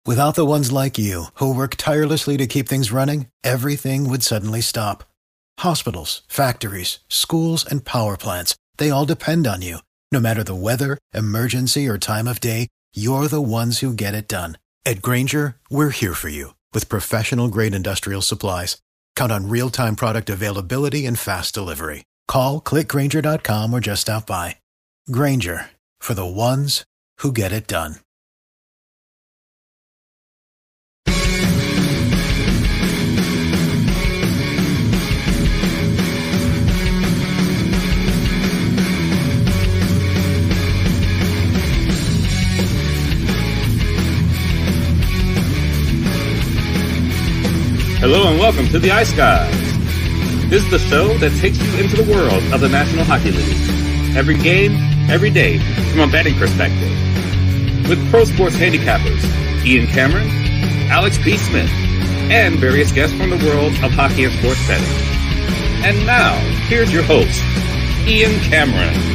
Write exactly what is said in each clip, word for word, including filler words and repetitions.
Without the ones like you, who work tirelessly to keep things running, everything would suddenly stop. Hospitals, factories, schools, and power plants, they all depend on you. No matter the weather, emergency, or time of day, you're the ones who get it done. At Grainger, we're here for you with professional-grade industrial supplies. Count on real-time product availability and fast delivery. Call, click Grainger dot com, or just stop by. Grainger, for the ones who get it done. Hello and welcome to the Ice Guys. This is the show that takes you into the world of the National Hockey League. Every game, every day, from a betting perspective. With pro sports handicappers, Ian Cameron, Alex B. Smith, and various guests from the world of hockey and sports betting. And now, here's your host, Ian Cameron.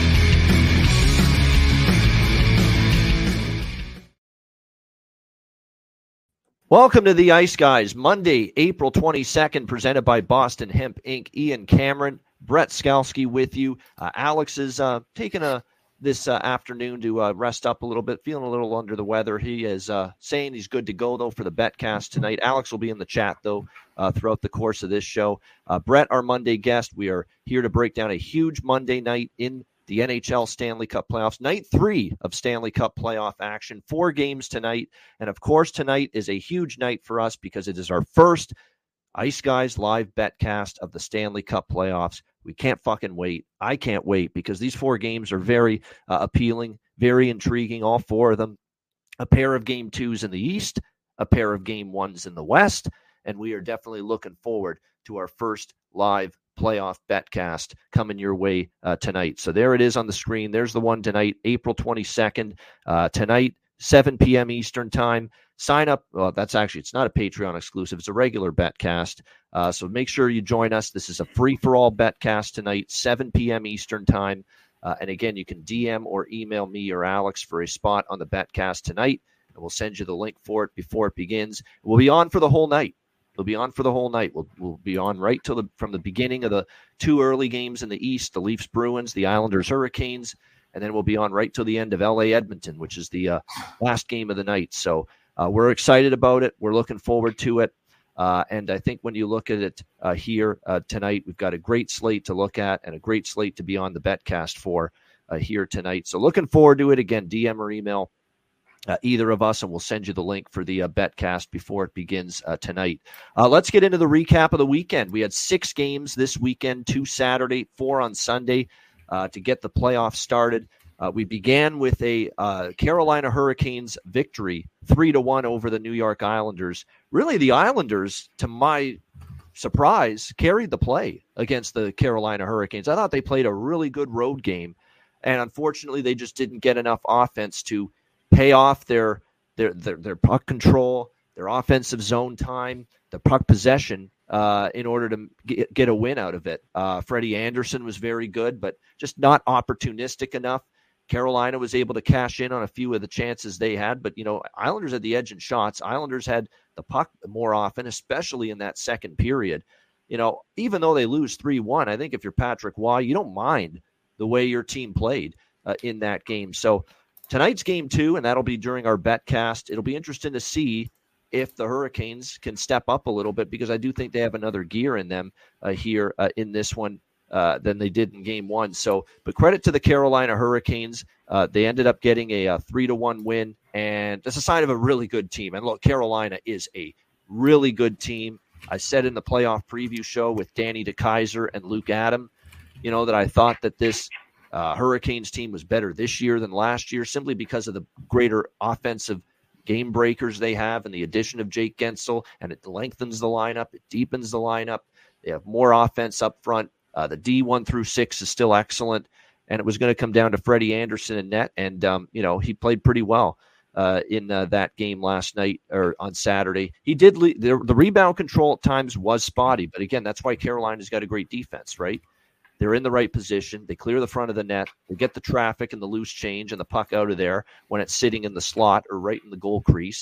Welcome to the Ice Guys, Monday, April twenty-second, presented by Boston Hemp Incorporated. Ian Cameron, Brett Skalski with you. Uh, Alex is uh, taking a this uh, afternoon to uh, rest up a little bit, feeling a little under the weather. He is uh, saying he's good to go, though, for the BetCast tonight. Alex will be in the chat, though, uh, throughout the course of this show. Uh, Brett, our Monday guest, we are here to break down a huge Monday night in the N H L Stanley Cup playoffs, night three of Stanley Cup playoff action, four games tonight. And of course, tonight is a huge night for us because it is our first Ice Guys live betcast of the Stanley Cup playoffs. We can't fucking wait. I can't wait because these four games are very uh, appealing, very intriguing, all four of them. A pair of game twos in the East, a pair of game ones in the West, and we are definitely looking forward to our first live playoff betcast coming your way uh, tonight. So there it is on the screen. There's the one tonight, April twenty-second. Uh, tonight, seven p.m. Eastern time. Sign up. Well, that's actually, it's not a Patreon exclusive. It's a regular betcast. Uh, so make sure you join us. This is a free-for-all betcast tonight, seven p.m. Eastern time. Uh, and again, you can D M or email me or Alex for a spot on the betcast tonight, and we'll send you the link for it before it begins. We'll be on for the whole night. We'll be on for the whole night. We'll we'll be on right till the from the beginning of the two early games in the East, the Leafs Bruins, the Islanders Hurricanes, and then we'll be on right till the end of L A Edmonton, which is the uh, last game of the night. So uh, we're excited about it. We're looking forward to it. Uh, and I think when you look at it uh, here uh, tonight, we've got a great slate to look at and a great slate to be on the betcast for uh, here tonight. So looking forward to it. Again, D M or email Uh, either of us, and we'll send you the link for the uh, betcast before it begins uh, tonight. Uh, let's get into the recap of the weekend. We had six games this weekend, two Saturday, four on Sunday uh, to get the playoffs started. Uh, we began with a uh, Carolina Hurricanes victory, three to one over the New York Islanders. Really, the Islanders, to my surprise, carried the play against the Carolina Hurricanes. I thought they played a really good road game, and unfortunately, they just didn't get enough offense to pay off their, their their their puck control, their offensive zone time, the puck possession uh, in order to get, get a win out of it. Uh, Freddie Anderson was very good, but just not opportunistic enough. Carolina was able to cash in on a few of the chances they had, but, you know, Islanders had the edge in shots. Islanders had the puck more often, especially in that second period. You know, even though they lose three one, I think if you're Patrick Waugh, you don't mind the way your team played uh, in that game. So tonight's game two, and that'll be during our betcast. It'll be interesting to see if the Hurricanes can step up a little bit, because I do think they have another gear in them uh, here uh, in this one uh, than they did in game one. So, but credit to the Carolina Hurricanes. Uh, they ended up getting a, a three to one win, and that's a sign of a really good team. And look, Carolina is a really good team. I said in the playoff preview show with Danny DeKeyser and Luke Adam, you know, that I thought that this Uh, Hurricanes team was better this year than last year, simply because of the greater offensive game breakers they have and the addition of Jake Gensel, and it lengthens the lineup. It deepens the lineup. They have more offense up front. Uh, the D one through six is still excellent, and it was going to come down to Freddie Anderson in net, and, um, you know, he played pretty well uh, in uh, that game last night or on Saturday. He did le- the, the rebound control at times was spotty, but again, that's why Carolina's got a great defense, right? They're in the right position. They clear the front of the net. They get the traffic and the loose change and the puck out of there when it's sitting in the slot or right in the goal crease.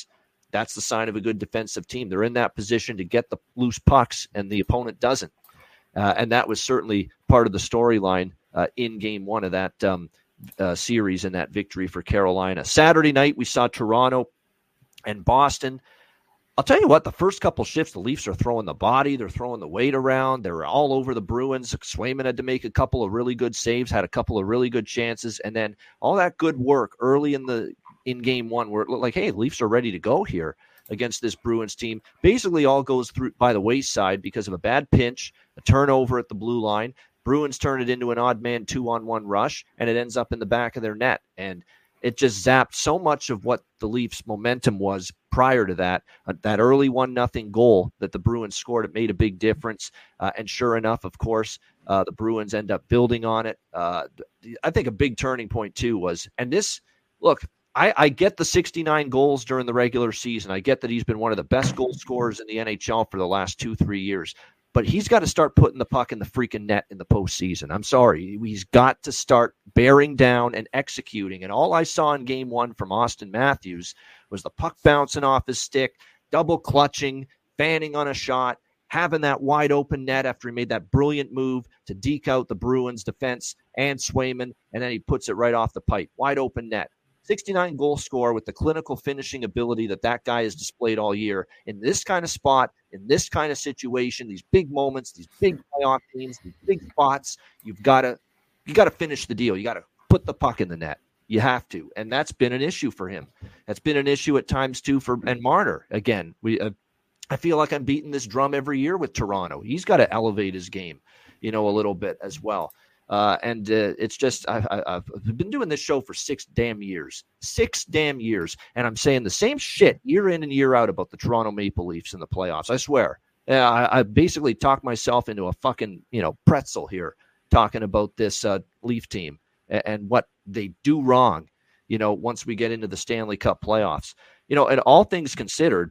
That's the sign of a good defensive team. They're in that position to get the loose pucks, and the opponent doesn't. Uh, and that was certainly part of the storyline uh, in game one of that um, uh, series and that victory for Carolina. Saturday night, we saw Toronto and Boston. I'll tell you what, the first couple shifts, the Leafs are throwing the body. They're throwing the weight around. They're all over the Bruins. Swayman had to make a couple of really good saves, had a couple of really good chances. And then all that good work early in the in game one where it looked like, hey, the Leafs are ready to go here against this Bruins team, basically all goes through by the wayside because of a bad pinch, a turnover at the blue line. Bruins turn it into an odd man two-on-one rush, and it ends up in the back of their net. And it just zapped so much of what the Leafs' momentum was prior to that. Uh, that early one nothing goal that the Bruins scored, it made a big difference. Uh, and sure enough, of course, uh, the Bruins end up building on it. Uh, I think a big turning point, too, was, and this, look, I, I get the sixty-nine goals during the regular season. I get that he's been one of the best goal scorers in the N H L for the last two, three years. But he's got to start putting the puck in the freaking net in the postseason. I'm sorry. He's got to start bearing down and executing. And all I saw in game one from Auston Matthews was the puck bouncing off his stick, double clutching, fanning on a shot, having that wide open net after he made that brilliant move to deke out the Bruins defense and Swayman, and then he puts it right off the pipe. Wide open net. sixty-nine goal scorer with the clinical finishing ability that that guy has displayed all year in this kind of spot, in this kind of situation, these big moments, these big playoff games, these big spots. You've got to you got to finish the deal. You got to put the puck in the net. You have to, and that's been an issue for him. That's been an issue at times too for and Marner. Again, we uh, I feel like I'm beating this drum every year with Toronto. He's got to elevate his game, you know, a little bit as well. Uh, and uh, it's just, I, I, I've been doing this show for six damn years, six damn years. And I'm saying the same shit year in and year out about the Toronto Maple Leafs in the playoffs. I swear. Yeah, I, I basically talked myself into a fucking, you know, pretzel here talking about this uh, Leaf team and, and what they do wrong, you know, once we get into the Stanley Cup playoffs. You know, and all things considered,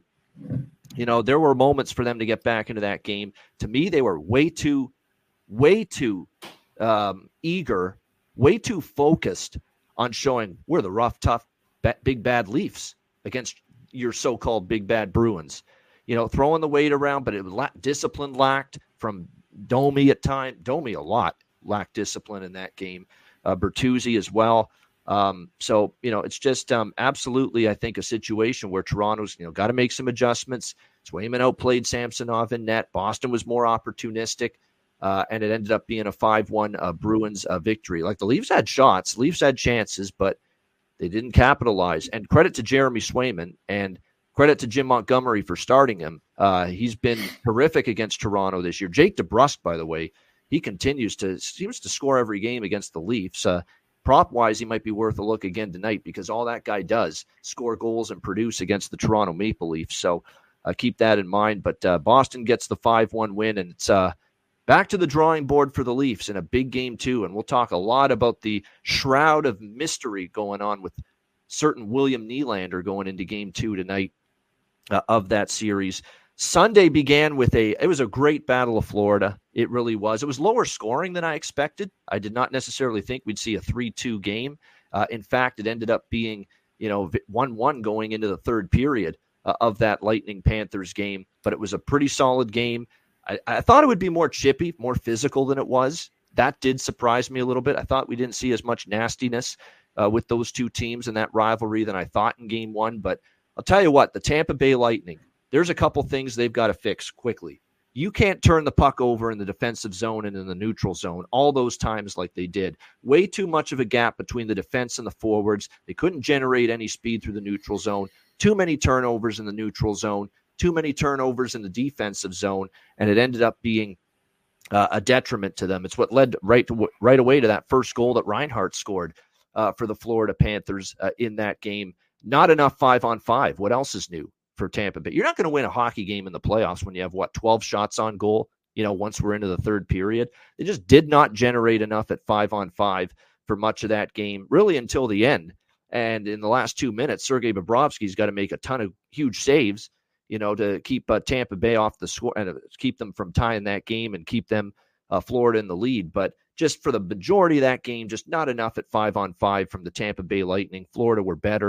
you know, there were moments for them to get back into that game. To me, they were way too, way too Um, eager, way too focused on showing we're the rough, tough, ba- big, bad Leafs against your so-called big, bad Bruins. You know, throwing the weight around, but it was la- discipline lacked from Domi at time. Domi a lot lacked discipline in that game. Uh, Bertuzzi as well. Um, so, you know, it's just um, absolutely, I think, a situation where Toronto's, you know, got to make some adjustments. Swayman outplayed Samsonov in net. Boston was more opportunistic. Uh, and it ended up being a five one uh, Bruins uh, victory. Like the Leafs had shots, Leafs had chances, but they didn't capitalize. And credit to Jeremy Swayman and credit to Jim Montgomery for starting him. Uh, he's been terrific against Toronto this year. Jake DeBrusk, by the way, he continues to seems to score every game against the Leafs. Uh, prop-wise, he might be worth a look again tonight because all that guy does, score goals and produce against the Toronto Maple Leafs. So uh, keep that in mind. But uh, Boston gets the five one win, and it's uh, – back to the drawing board for the Leafs in a big game, too, and we'll talk a lot about the shroud of mystery going on with certain William Nylander going into game two tonight uh, of that series. Sunday began with a – it was a great Battle of Florida. It really was. It was lower scoring than I expected. I did not necessarily think we'd see a three two game. Uh, in fact, it ended up being, you know, one one going into the third period uh, of that Lightning Panthers game, but it was a pretty solid game. I, I thought it would be more chippy, more physical than it was. That did surprise me a little bit. I thought we didn't see as much nastiness uh, with those two teams in that rivalry than I thought in game one. But I'll tell you what, the Tampa Bay Lightning, there's a couple things they've got to fix quickly. You can't turn the puck over in the defensive zone and in the neutral zone all those times like they did. Way too much of a gap between the defense and the forwards. They couldn't generate any speed through the neutral zone. Too many turnovers in the neutral zone. Too many turnovers in the defensive zone, and it ended up being uh, a detriment to them. It's what led right to, right away to that first goal that Reinhart scored uh, for the Florida Panthers uh, in that game. Not enough five on five. What else is new for Tampa Bay? You're not going to win a hockey game in the playoffs when you have, what, twelve shots on goal, you know, once we're into the third period. They just did not generate enough at five on five for much of that game, really until the end. And in the last two minutes, Sergei Bobrovsky's got to make a ton of huge saves, you know, to keep uh, Tampa Bay off the score and uh, keep them from tying that game and keep them uh, Florida in the lead. But just for the majority of that game, just not enough at five on five from the Tampa Bay Lightning. Florida were better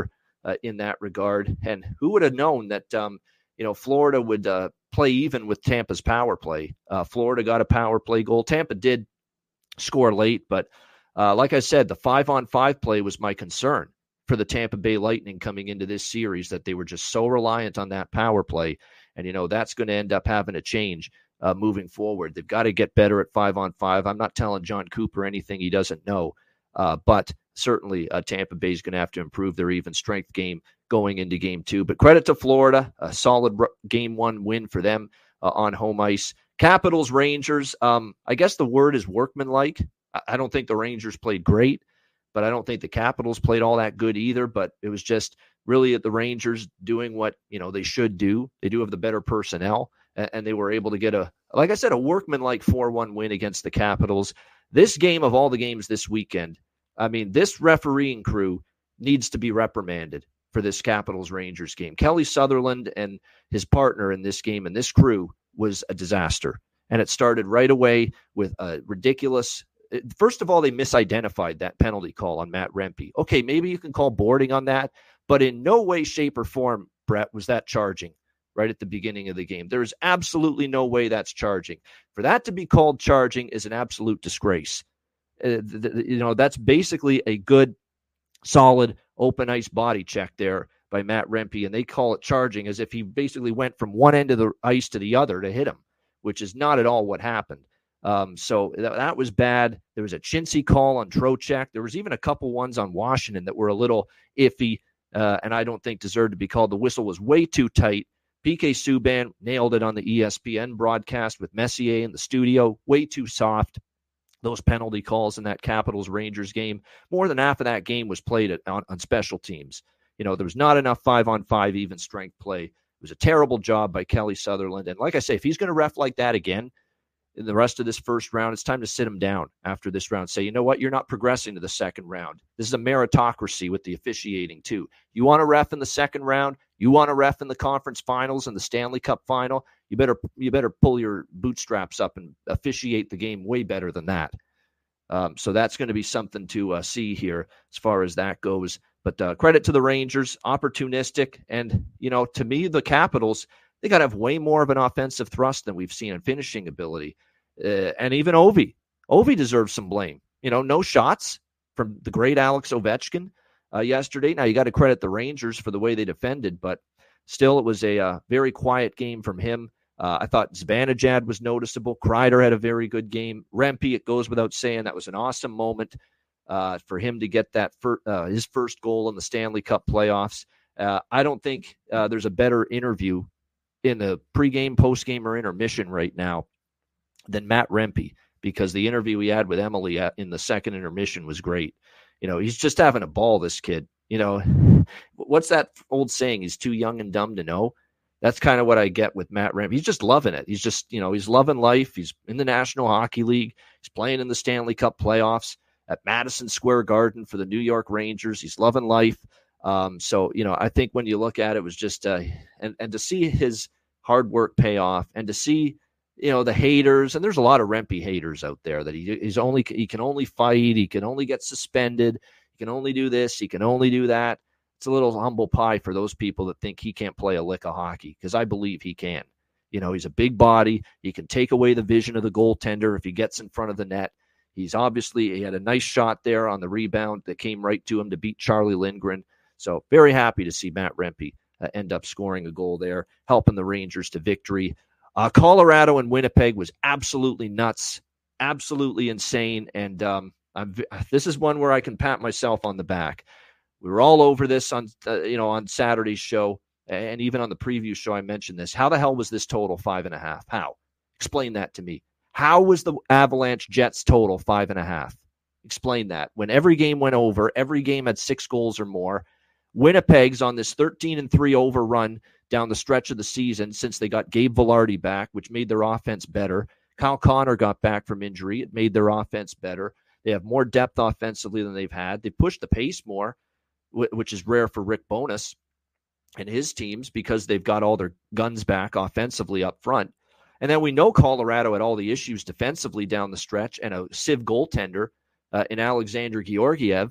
uh, in that regard. And who would have known that, um, you know, Florida would uh, play even with Tampa's power play. Uh, Florida got a power play goal. Tampa did score late, but uh, like I said, the five-on-five play was my concern for the Tampa Bay Lightning coming into this series, that they were just so reliant on that power play. And, you know, that's going to end up having to change uh, moving forward. They've got to get better at five-on-five. I'm not telling John Cooper anything he doesn't know, uh, but certainly uh, Tampa Bay is going to have to improve their even strength game going into game two. But credit to Florida, a solid game one win for them uh, on home ice. Capitals, Rangers, um, I guess the word is workmanlike. I don't think the Rangers played great, but I don't think the Capitals played all that good either. But it was just really at the Rangers doing what, you know, they should do. They do have the better personnel, and, and they were able to get a, like I said, a workmanlike four one win against the Capitals. This game of all the games this weekend, I mean, this refereeing crew needs to be reprimanded for this Capitals-Rangers game. Kelly Sutherland and his partner in this game and this crew was a disaster. And it started right away with a ridiculous... First of all, they misidentified that penalty call on Matt Rempe. Okay, maybe you can call boarding on that, but in no way, shape, or form, Brett, was that charging right at the beginning of the game. There is absolutely no way that's charging. For that to be called charging is an absolute disgrace. Uh, th- th- you know, that's basically a good, solid, open ice body check there by Matt Rempe, and they call it charging as if he basically went from one end of the ice to the other to hit him, which is not at all what happened. Um, so that, that was bad. There was a chintzy call on Trocheck. There was even a couple ones on Washington that were a little iffy, uh, and I don't think deserved to be called. The whistle was way too tight. P K Subban nailed it on the E S P N broadcast with Messier in the studio. Way too soft. Those penalty calls in that Capitals-Rangers game, more than half of that game was played at, on, on special teams. You know, there was not enough five-on-five even strength play. It was a terrible job by Kelly Sutherland. And like I say, if he's going to ref like that again in the rest of this first round, it's time to sit him down after this round. Say, you know what? You're not progressing to the second round. This is a meritocracy with the officiating, too. You want to ref in the second round? You want to ref in the conference finals and the Stanley Cup final? You better you better pull your bootstraps up and officiate the game way better than that. Um, so that's going to be something to uh, see here as far as that goes. But uh, credit to the Rangers, opportunistic. And, you know, to me, the Capitals, they got to have way more of an offensive thrust than we've seen in finishing ability. Uh, and even Ovi. Ovi deserves some blame. You know, no shots from the great Alex Ovechkin uh, yesterday. Now, you got to credit the Rangers for the way they defended, but still, it was a uh, very quiet game from him. Uh, I thought Zibanejad was noticeable. Kreider had a very good game. Rempe, it goes without saying, that was an awesome moment uh, for him to get that fir- uh, his first goal in the Stanley Cup playoffs. Uh, I don't think uh, there's a better interview in the pregame, postgame, or intermission right now than Matt Rempe, because the interview he had with Emily at, in the second intermission was great. You know, he's just having a ball, this kid. You know, what's that old saying? He's too young and dumb to know. That's kind of what I get with Matt Rempe. He's just loving it. He's just, you know, he's loving life. He's in the National Hockey League. He's playing in the Stanley Cup playoffs at Madison Square Garden for the New York Rangers. He's loving life. Um, so, you know, I think when you look at it, it was just, uh, and, and to see his hard work pay off, and to see, you know, the haters, and there's a lot of Rempe haters out there that he he's only, he can only fight. He can only get suspended. He can only do this. He can only do that. It's a little humble pie for those people that think he can't play a lick of hockey, because I believe he can. You know, he's a big body. He can take away the vision of the goaltender if he gets in front of the net. He's obviously, he had a nice shot there on the rebound that came right to him to beat Charlie Lindgren. So very happy to see Matt Rempe uh, end up scoring a goal there, helping the Rangers to victory. Uh, Colorado and Winnipeg was absolutely nuts, absolutely insane. And um, I'm, this is one where I can pat myself on the back. We were all over this on, uh, you know, on Saturday's show, and even on the preview show, I mentioned this. How the hell was this total five and a half? How? Explain that to me. How was the Avalanche Jets total five and a half? Explain that. When every game went over, every game had six goals or more. Winnipeg's on this thirteen and three overrun down the stretch of the season since they got Gabe Vilardi back, which made their offense better. Kyle Connor got back from injury. It made their offense better. They have more depth offensively than they've had. They pushed the pace more, which is rare for Rick Bowness and his teams, because they've got all their guns back offensively up front. And then we know Colorado had all the issues defensively down the stretch, and a sieve goaltender uh, in Alexander Georgiev.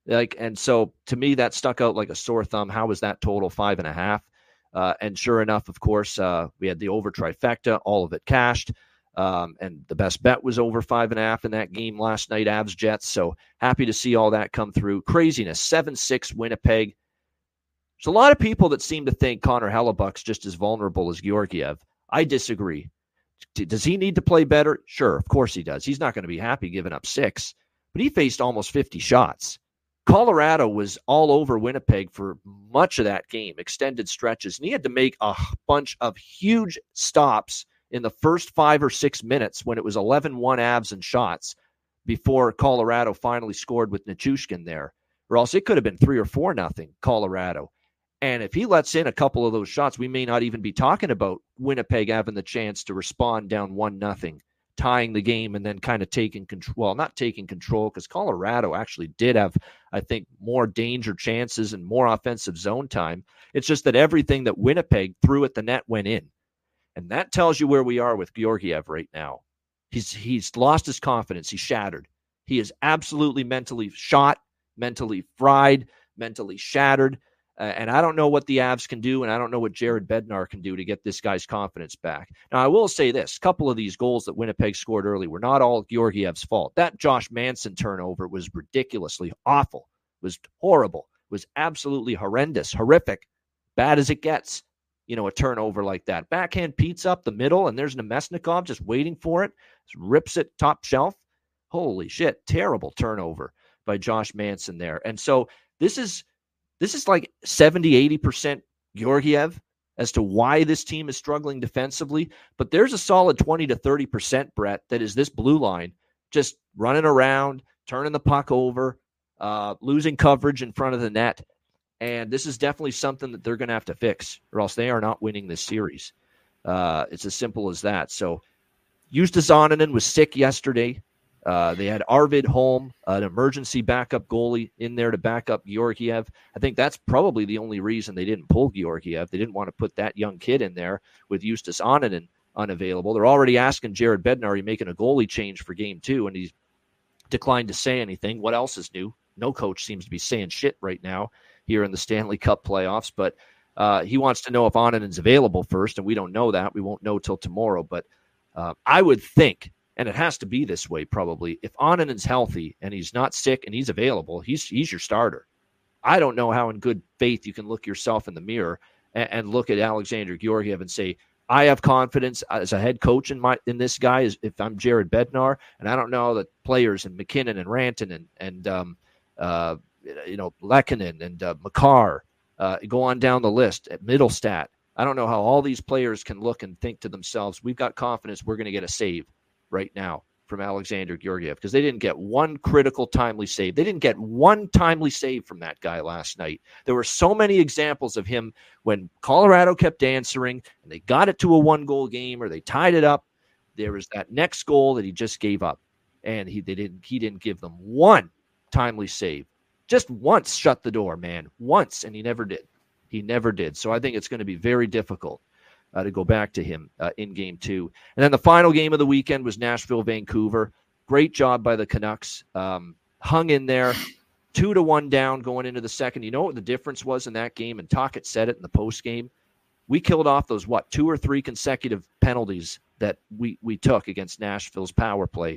Like, and so to me, that stuck out like a sore thumb. How was that total five and a half? Uh, and sure enough, of course, uh, we had the over trifecta, all of it cashed. Um, and the best bet was over five and a half in that game last night, Avs Jets. So happy to see all that come through. Craziness, seven six Winnipeg. There's a lot of people that seem to think Connor Hellebuck's just as vulnerable as Georgiev. I disagree. Does he need to play better? Sure, of course he does. He's not going to be happy giving up six, but he faced almost fifty shots. Colorado was all over Winnipeg for much of that game, extended stretches, and he had to make a bunch of huge stops in the first five or six minutes when it was eleven one Avs and shots before Colorado finally scored with Nichushkin there, or else it could have been three or four nothing Colorado. And if he lets in a couple of those shots, we may not even be talking about Winnipeg having the chance to respond down one nothing, tying the game and then kind of taking control. Well, not taking control, because Colorado actually did have, I think, more danger chances and more offensive zone time. It's just that everything that Winnipeg threw at the net went in. And that tells you where we are with Georgiev right now. He's he's lost his confidence. He's shattered. He is absolutely mentally shot, mentally fried, mentally shattered. Uh, and I don't know what the Avs can do, and I don't know what Jared Bednar can do to get this guy's confidence back. Now, I will say this. A couple of these goals that Winnipeg scored early were not all Georgiev's fault. That Josh Manson turnover was ridiculously awful, was horrible, was absolutely horrendous, horrific, bad as it gets. You know, a turnover like that. Backhand Pete's up the middle, and there's Nemesnikov just waiting for it. Just rips it top shelf. Holy shit, terrible turnover by Josh Manson there. And so this is this is like seventy, eighty percent Georgiev as to why this team is struggling defensively. But there's a solid twenty to thirty percent, Brett, that is this blue line just running around, turning the puck over, uh, losing coverage in front of the net. And this is definitely something that they're going to have to fix, or else they are not winning this series. Uh, it's as simple as that. So Justus Onanen was sick yesterday. Uh, they had Arvid Holm, an emergency backup goalie, in there to back up Georgiev. I think that's probably the only reason they didn't pull Georgiev. They didn't want to put that young kid in there with Justus Onanen unavailable. They're already asking Jared Bednar, are you making a goalie change for game two? And he's declined to say anything. What else is new? No coach seems to be saying shit right now here in the Stanley Cup playoffs, but uh, he wants to know if Onanen's available first, and we don't know that. We won't know till tomorrow, but uh, I would think, and it has to be this way probably, if Onanen's healthy and he's not sick and he's available, he's he's your starter. I don't know how in good faith you can look yourself in the mirror and, and look at Alexander Georgiev and say, I have confidence as a head coach in my in this guy as if I'm Jared Bednar, and I don't know that players and McKinnon and Rantanen and, and um, uh, you know, Lehkonen and uh, Makar, uh, go on down the list at Middlestat. I don't know how all these players can look and think to themselves, we've got confidence we're going to get a save right now from Alexander Georgiev, because they didn't get one critical timely save. They didn't get one timely save from that guy last night. There were so many examples of him when Colorado kept answering and they got it to a one-goal game or they tied it up. There was that next goal that he just gave up, and he they didn't he didn't give them one timely save. Just once shut the door, man. Once, and he never did. He never did. So I think it's going to be very difficult uh, to go back to him uh, in game two. And then the final game of the weekend was Nashville-Vancouver. Great job by the Canucks. Um, hung in there, two to one down going into the second. You know what the difference was in that game? And Tocchet said it in the post game. We killed off those, what, two or three consecutive penalties that we, we took against Nashville's power play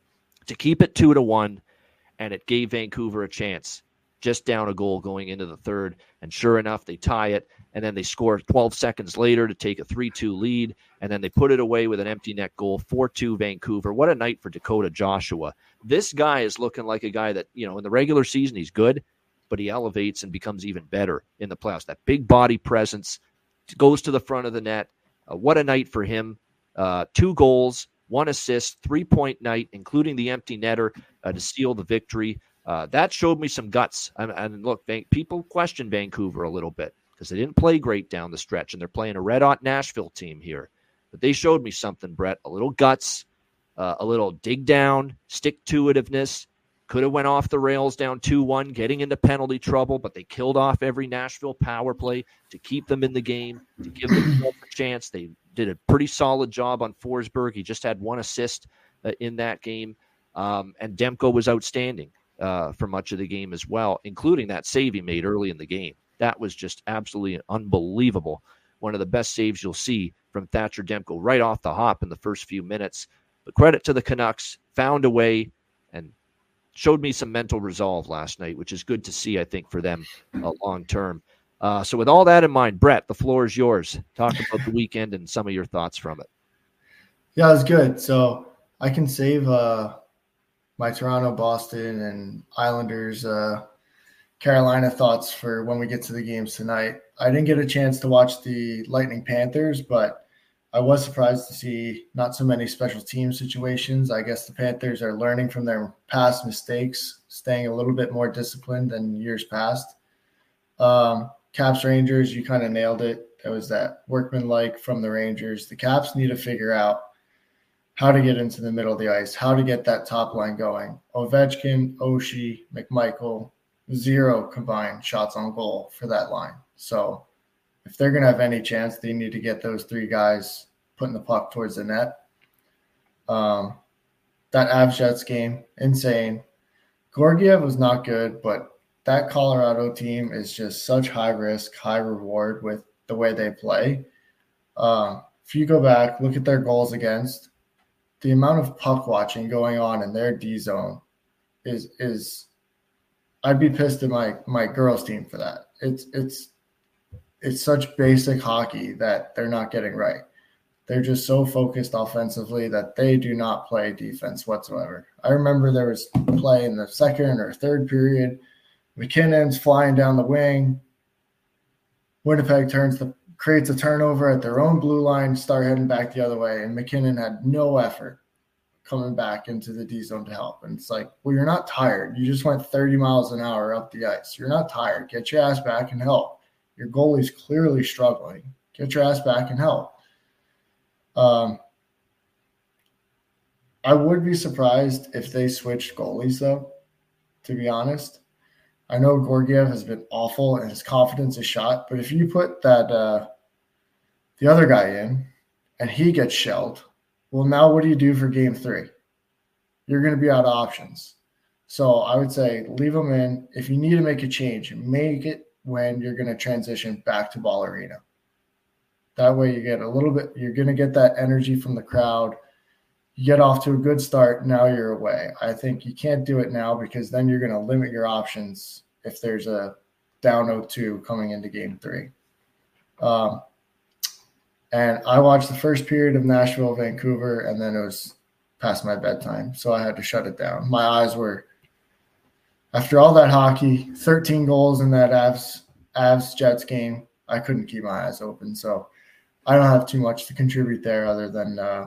to keep it two to one. And it gave Vancouver a chance, just down a goal going into the third. And sure enough, they tie it, and then they score twelve seconds later to take a three two lead, and then they put it away with an empty net goal, four two Vancouver. What a night for Dakota Joshua. This guy is looking like a guy that, you know, in the regular season, he's good, but he elevates and becomes even better in the playoffs. That big body presence goes to the front of the net. Uh, what a night for him. Uh, two goals. One assist, three-point night, including the empty netter uh, to seal the victory. Uh, that showed me some guts. And, and look, Van- people question Vancouver a little bit because they didn't play great down the stretch, and they're playing a red-hot Nashville team here. But they showed me something, Brett, a little guts, uh, a little dig-down, stick-to-itiveness. Could have went off the rails down two one, getting into penalty trouble, but they killed off every Nashville power play to keep them in the game, to give them a chance. They did a pretty solid job on Forsberg. He just had one assist uh, in that game. Um, and Demko was outstanding. uh, for much of the game as well, including that save he made early in the game. That was just absolutely unbelievable. One of the best saves you'll see from Thatcher Demko right off the hop in the first few minutes. But credit to the Canucks, found a way and showed me some mental resolve last night, which is good to see, I think, for them uh, long term. Uh, so with all that in mind, Brett, the floor is yours. Talk about the weekend and some of your thoughts from it. Yeah, it was good. So I can save uh, my Toronto, Boston, and Islanders, uh, Carolina thoughts for when we get to the games tonight. I didn't get a chance to watch the Lightning Panthers, but I was surprised to see not so many special team situations. I guess the Panthers are learning from their past mistakes, staying a little bit more disciplined than years past. Um, Caps Rangers, you kind of nailed it. There was that workmanlike from the Rangers. The Caps need to figure out how to get into the middle of the ice, how to get that top line going. Ovechkin, Oshie, McMichael, zero combined shots on goal for that line. So if they're going to have any chance, they need to get those three guys putting the puck towards the net. Um, that Avs-Jets game, insane. Georgiev was not good, but that Colorado team is just such high risk, high reward with the way they play. Um, if you go back, look at their goals against, the amount of puck watching going on in their D zone is is I'd be pissed at my my girls team for that. It's it's it's such basic hockey that they're not getting right. They're just so focused offensively that they do not play defense whatsoever. I remember there was play in the second or third period. McKinnon's flying down the wing. Winnipeg turns the creates a turnover at their own blue line, start heading back the other way, and McKinnon had no effort coming back into the D zone to help. And it's like, well, you're not tired. You just went thirty miles an hour up the ice. You're not tired. Get your ass back and help. Your goalie's clearly struggling. Get your ass back and help. Um, I would be surprised if they switched goalies, though, to be honest. I know Georgiev has been awful and his confidence is shot, but if you put that uh, the other guy in and he gets shelled, well, now what do you do for game three? You're going to be out of options. So I would say leave him in. If you need to make a change, make it when you're going to transition back to Ball Arena. That way you get a little bit, you're going to get that energy from the crowd. You get off to a good start. Now you're away. I think you can't do it now because then you're going to limit your options if there's a down oh two coming into game three. Um, and I watched the first period of Nashville, Vancouver, and then it was past my bedtime. So I had to shut it down. My eyes were, after all that hockey, thirteen goals in that Avs, Avs Jets game, I couldn't keep my eyes open. So I don't have too much to contribute there other than uh,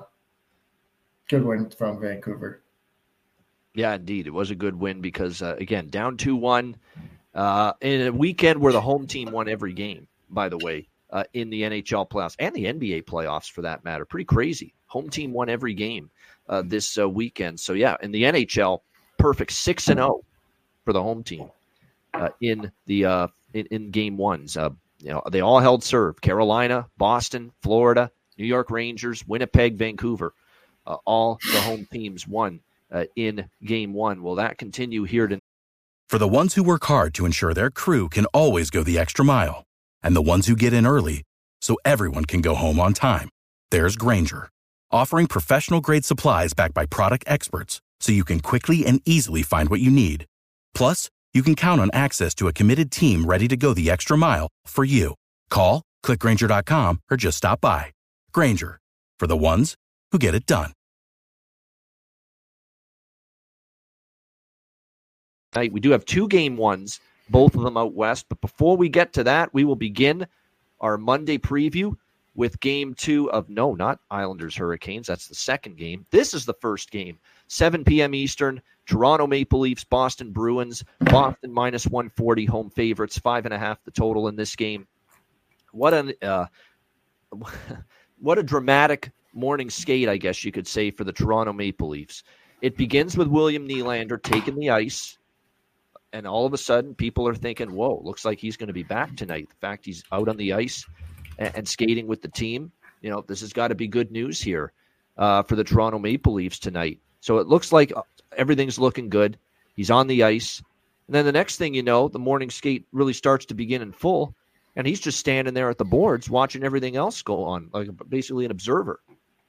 good win from Vancouver. Yeah, indeed. It was a good win because, uh, again, down two one uh, in a weekend where the home team won every game, by the way, uh, in the N H L playoffs and the N B A playoffs for that matter. Pretty crazy. Home team won every game uh, this uh, weekend. So, yeah, in the N H L, perfect six and oh for the home team uh, in the uh, in, in game ones. Uh, you know, they all held serve. Carolina, Boston, Florida, New York Rangers, Winnipeg, Vancouver. Uh, all the home teams won uh, in game one. Will that continue here tonight? For the ones who work hard to ensure their crew can always go the extra mile, and the ones who get in early so everyone can go home on time, there's Grainger, offering professional-grade supplies backed by product experts so you can quickly and easily find what you need. Plus, you can count on access to a committed team ready to go the extra mile for you. Call, click Grainger dot com, or just stop by. Grainger, for the ones who get it done. We do have two game ones, both of them out west. But before we get to that, we will begin our Monday preview with game two of, no, not Islanders Hurricanes. That's the second game. This is the first game. seven p.m. Eastern, Toronto Maple Leafs, Boston Bruins. Boston minus one forty, home favorites, five and a half the total in this game. What an uh, what a dramatic morning skate, I guess you could say, for the Toronto Maple Leafs. It begins with William Nylander taking the ice. And all of a sudden, people are thinking, whoa, looks like he's going to be back tonight. The fact he's out on the ice and, and skating with the team, you know, this has got to be good news here uh, for the Toronto Maple Leafs tonight. So it looks like everything's looking good. He's on the ice. And then the next thing you know, the morning skate really starts to begin in full, and he's just standing there at the boards watching everything else go on, like basically an observer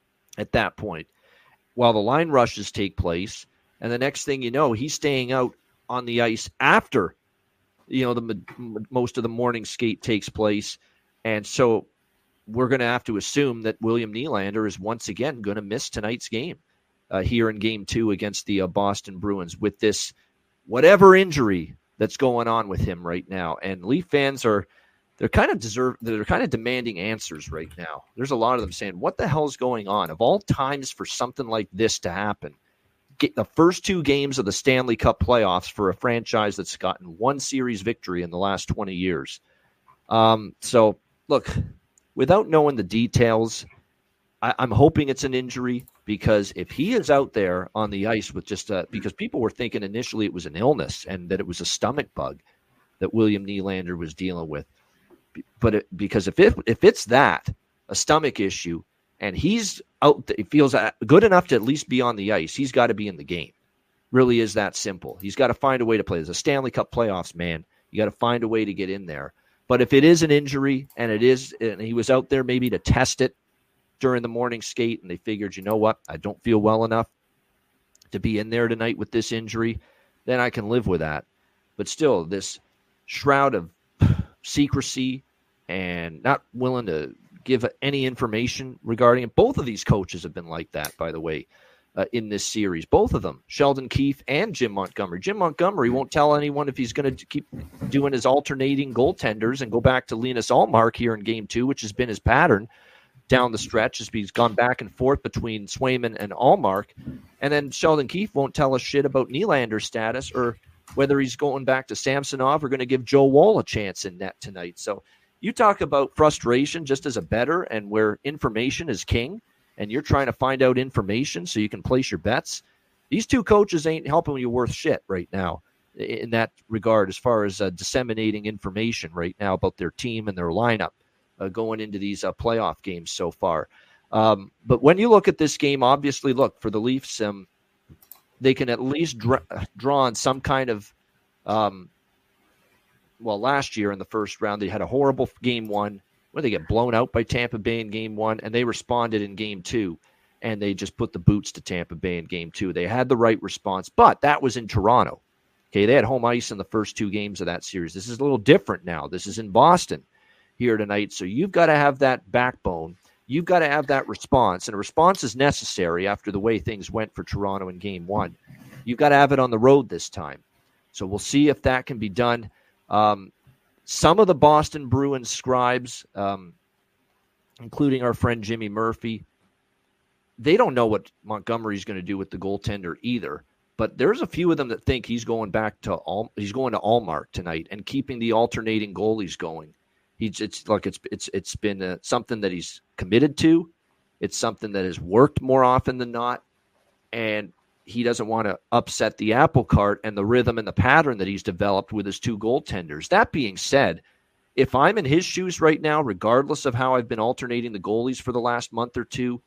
at that point, while the line rushes take place. And the next thing you know, he's staying out on the ice after, you know, the most of the morning skate takes place. And so we're going to have to assume that William Nylander is once again going to miss tonight's game uh, here in game two against the uh, Boston Bruins with this whatever injury that's going on with him right now. And Leaf fans are, they're kind of deserve, they're kind of demanding answers right now. There's a lot of them saying, what the hell's going on? Of all times for something like this to happen, get the first two games of the Stanley Cup playoffs for a franchise that's gotten one series victory in the last twenty years. Um, so look, without knowing the details, I, I'm hoping it's an injury, because if he is out there on the ice with just a, because people were thinking initially it was an illness and that it was a stomach bug that William Nylander was dealing with. But it, because if it, if it's that, a stomach issue, and he's out, he feels good enough to at least be on the ice, he's got to be in the game. Really is that simple. He's got to find a way to play. There's a Stanley Cup playoffs, man. You got to find a way to get in there. But if it is an injury, and it is, and he was out there maybe to test it during the morning skate, and they figured, you know what, I don't feel well enough to be in there tonight with this injury, then I can live with that. But still, this shroud of secrecy and not willing to give any information regarding it. Both of these coaches have been like that, by the way, uh, in this series. Both of them, Sheldon Keefe and Jim Montgomery. Jim Montgomery won't tell anyone if he's going to keep doing his alternating goaltenders and go back to Linus Ullmark here in game two, which has been his pattern down the stretch, as he's gone back and forth between Swayman and Ullmark. And then Sheldon Keefe won't tell us shit about Nylander's status, or whether he's going back to Samsonov or going to give Joe Woll a chance in net tonight. So you talk about frustration just as a bettor, and where information is king, and you're trying to find out information so you can place your bets. These two coaches ain't helping you worth shit right now in that regard, as far as uh, disseminating information right now about their team and their lineup uh, going into these uh, playoff games so far. Um, but when you look at this game, obviously, look, for the Leafs, um, they can at least dra- draw on some kind of um, well, last year in the first round, they had a horrible game one where they get blown out by Tampa Bay in game one, and they responded in game two, and they just put the boots to Tampa Bay in game two. They had the right response, but that was in Toronto. Okay, they had home ice in the first two games of that series. This is a little different now. This is in Boston here tonight, so you've got to have that backbone. You've got to have that response, and a response is necessary after the way things went for Toronto in game one. You've got to have it on the road this time. So we'll see if that can be done. Um, some of the Boston Bruins scribes, um, including our friend Jimmy Murphy, they don't know what Montgomery's going to do with the goaltender either. But there's a few of them that think he's going back to Al- he's going to Ullmark tonight and keeping the alternating goalies going. He's it's like it's it's it's been uh, something that he's committed to. It's something that has worked more often than not, and he doesn't want to upset the apple cart and the rhythm and the pattern that he's developed with his two goaltenders. That being said, if I'm in his shoes right now, regardless of how I've been alternating the goalies for the last month or two,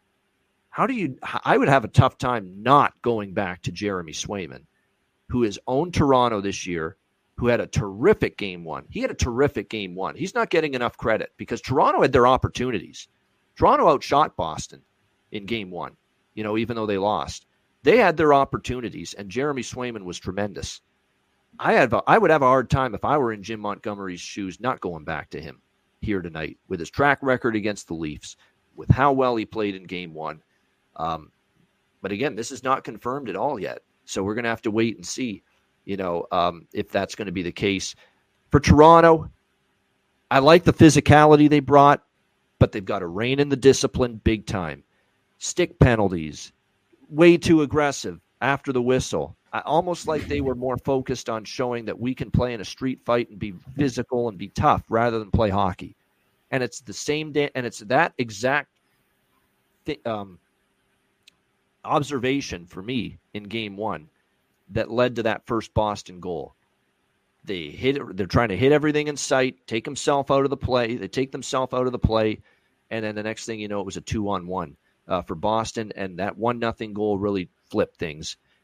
how do you, I would have a tough time not going back to Jeremy Swayman, who has owned Toronto this year, who had a terrific game one. He had a terrific game one. He's not getting enough credit because Toronto had their opportunities. Toronto outshot Boston in game one, you know, even though they lost. They had their opportunities, and Jeremy Swayman was tremendous. I had, I would have a hard time if I were in Jim Montgomery's shoes not going back to him here tonight with his track record against the Leafs, with how well he played in game one. Um, but again, this is not confirmed at all yet, so we're going to have to wait and see, you know, um, if that's going to be the case. For Toronto, I like the physicality they brought, but they've got to rein in the discipline big time. Stick penalties, way too aggressive after the whistle. I almost like they were more focused on showing that we can play in a street fight and be physical and be tough rather than play hockey. And it's the same day, and it's that exact th- um, observation for me in game one that led to that first Boston goal. They hit it, they're trying to hit everything in sight, take themselves out of the play. They take themselves out of the play, and then the next thing you know, it was a two-on-one uh, for Boston, and that one nothing goal really flipped things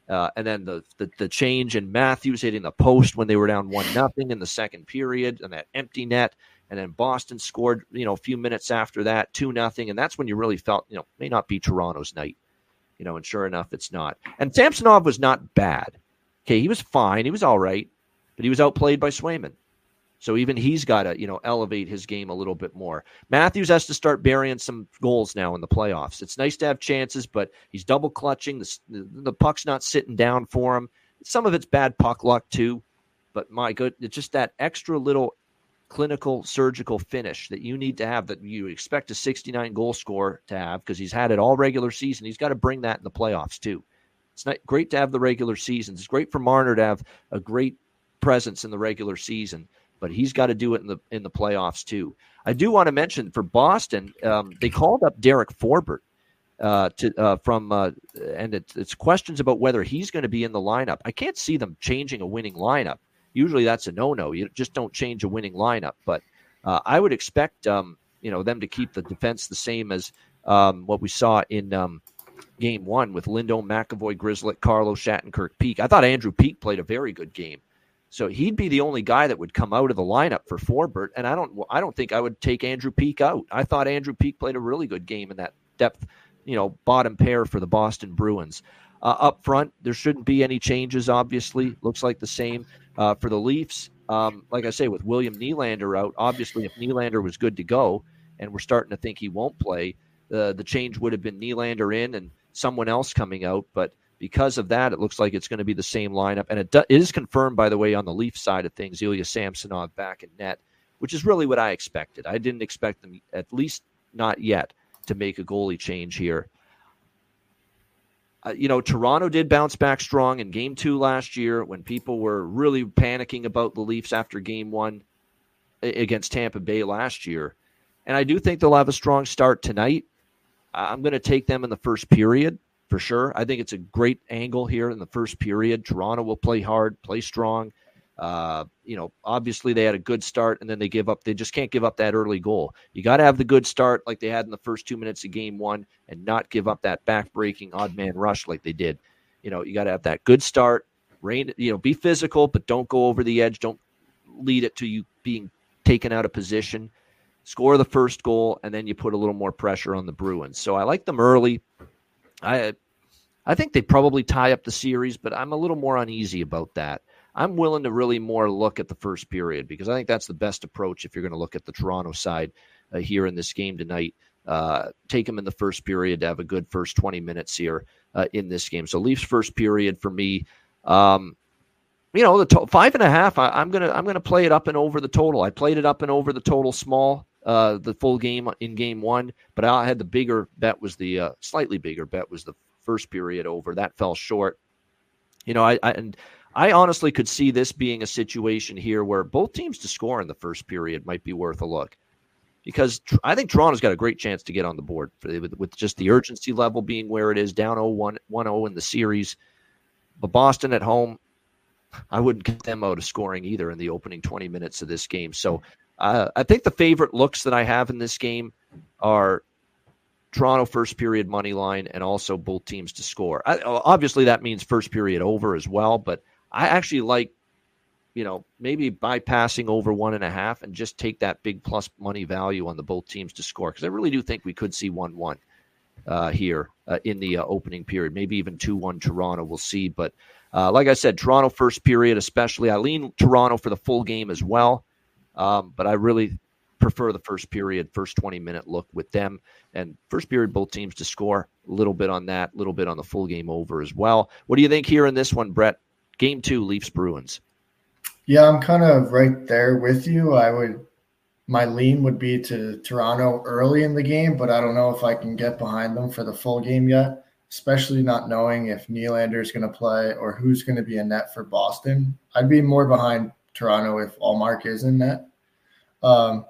Uh, and then the, the the change in Matthews hitting the post when they were down one nothing in the second period, and that empty net, and then Boston scored, you know, a few minutes after that, two nothing, and that's when you really felt, you know, may not be Toronto's night, you know, and sure enough, it's not. And Samsonov was not bad. Okay, he was fine, he was all right, but he was outplayed by Swayman. So even he's got to, you know, elevate his game a little bit more. Matthews has to start burying some goals now in the playoffs. It's nice to have chances, but he's double clutching. The, the puck's not sitting down for him. Some of it's bad puck luck too, but my good, it's just that extra little clinical surgical finish that you need to have, that you expect a sixty-nine goal scorer to have, because he's had it all regular season. He's got to bring that in the playoffs too. It's not great to have the regular season. It's great for Marner to have a great presence in the regular season, but he's got to do it in the in the playoffs too. I do want to mention for Boston, um, they called up Derek Forbort uh, to uh, from, uh, and it, it's questions about whether he's going to be in the lineup. I can't see them changing a winning lineup. Usually that's a no-no. You just don't change a winning lineup. But uh, I would expect um, you know them to keep the defense the same as um, what we saw in um, game one with Lindholm, McAvoy, Grzelcyk, Carlo, Shattenkirk, Peak. I thought Andrew Peak played a very good game. So he'd be the only guy that would come out of the lineup for Forbort, and I don't, I don't think I would take Andrew Peak out. I thought Andrew Peak played a really good game in that depth, you know, bottom pair for the Boston Bruins. Uh, up front, there shouldn't be any changes. Obviously, looks like the same uh, for the Leafs. Um, like I say, with William Nylander out, obviously, if Nylander was good to go, and we're starting to think he won't play, uh, the change would have been Nylander in and someone else coming out, but because of that, it looks like it's going to be the same lineup. And it, do, it is confirmed, by the way, on the Leafs side of things, Ilya Samsonov back in net, which is really what I expected. I didn't expect them, at least not yet, to make a goalie change here. Uh, you know, Toronto did bounce back strong in game two last year when people were really panicking about the Leafs after game one against Tampa Bay last year. And I do think they'll have a strong start tonight. I'm going to take them in the first period. For sure. I think it's a great angle here in the first period. Toronto will play hard, play strong. Uh, you know, obviously they had a good start and then they give up. They just can't give up that early goal. You got to have the good start like they had in the first two minutes of game one and not give up that back-breaking odd man rush like they did. You know, you got to have that good start, rain, you know, be physical, but don't go over the edge. Don't lead it to you being taken out of position. Score the first goal, and then you put a little more pressure on the Bruins. So I like them early. I I think they probably tie up the series, but I'm a little more uneasy about that. I'm willing to really more look at the first period because I think that's the best approach if you're going to look at the Toronto side uh, here in this game tonight. Uh, take them in the first period to have a good first twenty minutes here uh, in this game. So Leafs first period for me. Um, you know, the to- five and a half. I, I'm gonna I'm gonna play it up and over the total. I played it up and over the total small. Uh, the full game in game one, but I had the bigger bet was the uh, slightly bigger bet was the first period over. That fell short. You know, I, I and I honestly could see this being a situation here where both teams to score in the first period might be worth a look, because tr- I think Toronto's got a great chance to get on the board for, with, with just the urgency level being where it is, down oh one, one oh in the series. But Boston at home, I wouldn't get them out of scoring either in the opening twenty minutes of this game. So Uh, I think the favorite looks that I have in this game are Toronto first period money line and also both teams to score. I, obviously, that means first period over as well, but I actually like, you know, maybe bypassing over one and a half and just take that big plus money value on the both teams to score, because I really do think we could see one one uh, here uh, in the uh, opening period, maybe even two one Toronto. We'll see. But uh, like I said, Toronto first period especially. I lean Toronto for the full game as well. Um, but I really prefer the first period, first twenty-minute look with them. And first period, both teams to score. A little bit on that, a little bit on the full game over as well. What do you think here in this one, Brett? Game two, Leafs Bruins. Yeah, I'm kind of right there with you. I would, my lean would be to Toronto early in the game, but I don't know if I can get behind them for the full game yet, especially not knowing if Nylander is going to play or who's going to be in net for Boston. I'd be more behind Toronto if Allmark is in net. Um,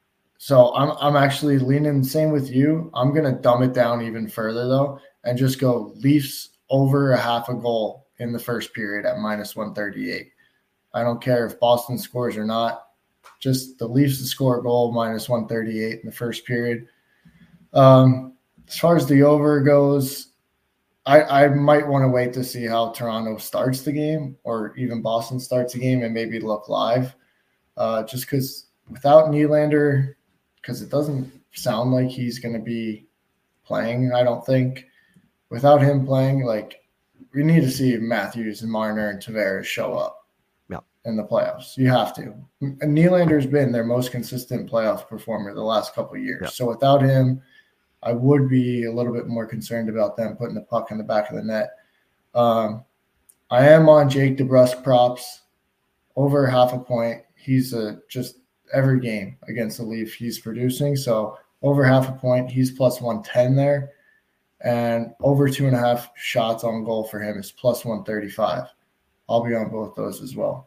so I'm I'm actually leaning the same with you. I'm going to dumb it down even further, though, and just go Leafs over a half a goal in the first period at minus one thirty-eight. I don't care if Boston scores or not. Just the Leafs to score a goal, minus one thirty-eight in the first period. Um, as far as the over goes, I, I might want to wait to see how Toronto starts the game, or even Boston starts the game, and maybe look live. Uh, just because without Nylander, because it doesn't sound like he's going to be playing, I don't think. Without him playing, like, we need to see Matthews and Marner and Tavares show up yeah. in the playoffs. You have to. And Nylander's been their most consistent playoff performer the last couple of years. Yeah. So without him, I would be a little bit more concerned about them putting the puck in the back of the net. Um, I am on Jake DeBrusk props over half a point. He's a, just every game against the Leafs he's producing. So over half a point, he's plus one ten there. And over two and a half shots on goal for him is plus one thirty-five. I'll be on both those as well.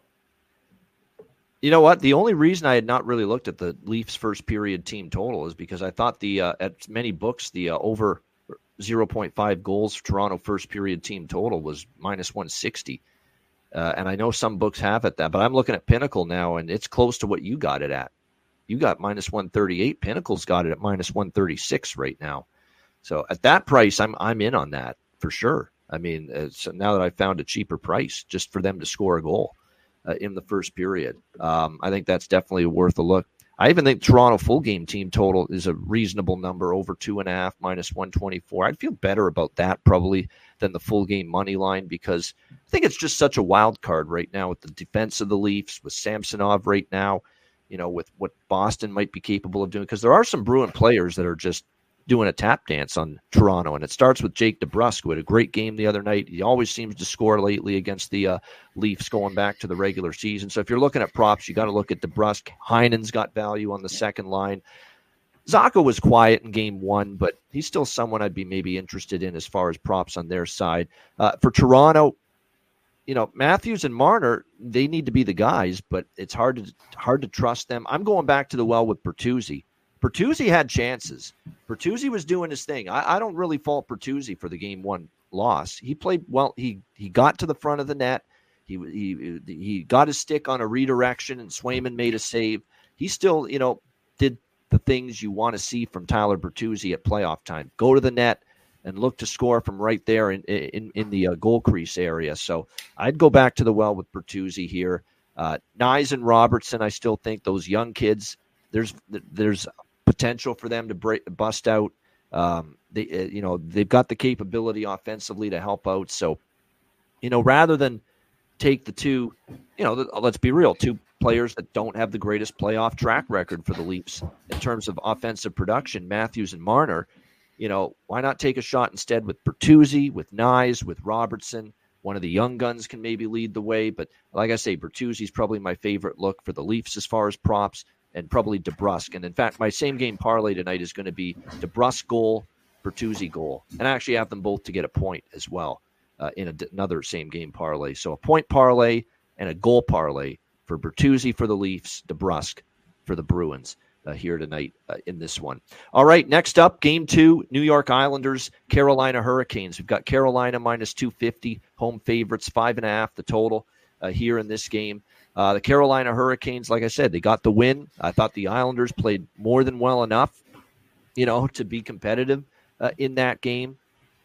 You know what? The only reason I had not really looked at the Leafs first period team total is because I thought the uh, at many books the uh, over zero point five goals for Toronto first period team total was minus one sixty. Uh, and I know some books have it that, but I'm looking at Pinnacle now, and it's close to what you got it at. You got minus one thirty-eight. Pinnacle's got it at minus one thirty-six right now. So at that price, I'm I'm in on that for sure. I mean, it's, now that I found a cheaper price just for them to score a goal uh, in the first period, um, I think that's definitely worth a look. I even think Toronto full game team total is a reasonable number, over two and a half, minus one twenty-four. I'd feel better about that probably than the full game money line, because I think it's just such a wild card right now with the defense of the Leafs, with Samsonov right now, you know, with what Boston might be capable of doing, because there are some Bruin players that are just doing a tap dance on Toronto. And it starts with Jake DeBrusk, who had a great game the other night. He always seems to score lately against the uh, Leafs going back to the regular season. So if you're looking at props, you got to look at DeBrusk. Heinen's got value on the second line. Zacha was quiet in game one, but he's still someone I'd be maybe interested in as far as props on their side. Uh, for Toronto, you know, Matthews and Marner, they need to be the guys, but it's hard to hard to trust them. I'm going back to the well with Bertuzzi. Bertuzzi had chances. Bertuzzi was doing his thing. I, I don't really fault Bertuzzi for the game one loss. He played well. He he got to the front of the net. He he he got his stick on a redirection, and Swayman made a save. He still, you know, did the things you want to see from Tyler Bertuzzi at playoff time. Go to the net and look to score from right there in in, in the uh, goal crease area. So I'd go back to the well with Bertuzzi here. Uh, Nyes and Robertson, I still think those young kids, there's there's potential for them to break, bust out. Um, they, uh, you know, they've got the capability offensively to help out. So, you know, rather than take the two, you know, the, let's be real, two players that don't have the greatest playoff track record for the Leafs in terms of offensive production, Matthews and Marner, you know, why not take a shot instead with Bertuzzi, with Nyes, with Robertson? One of the young guns can maybe lead the way. But like I say, Bertuzzi's probably my favorite look for the Leafs as far as props, and probably DeBrusk. And in fact, my same game parlay tonight is going to be DeBrusk goal, Bertuzzi goal. And I actually have them both to get a point as well uh, in a, another same game parlay. So a point parlay and a goal parlay for Bertuzzi for the Leafs, DeBrusk for the Bruins uh, here tonight uh, in this one. All right, next up, game two, New York Islanders, Carolina Hurricanes. We've got Carolina minus two fifty, home favorites, five and a half the total uh, here in this game. Uh, the Carolina Hurricanes, like I said, they got the win. I thought the Islanders played more than well enough, you know, to be competitive uh, in that game.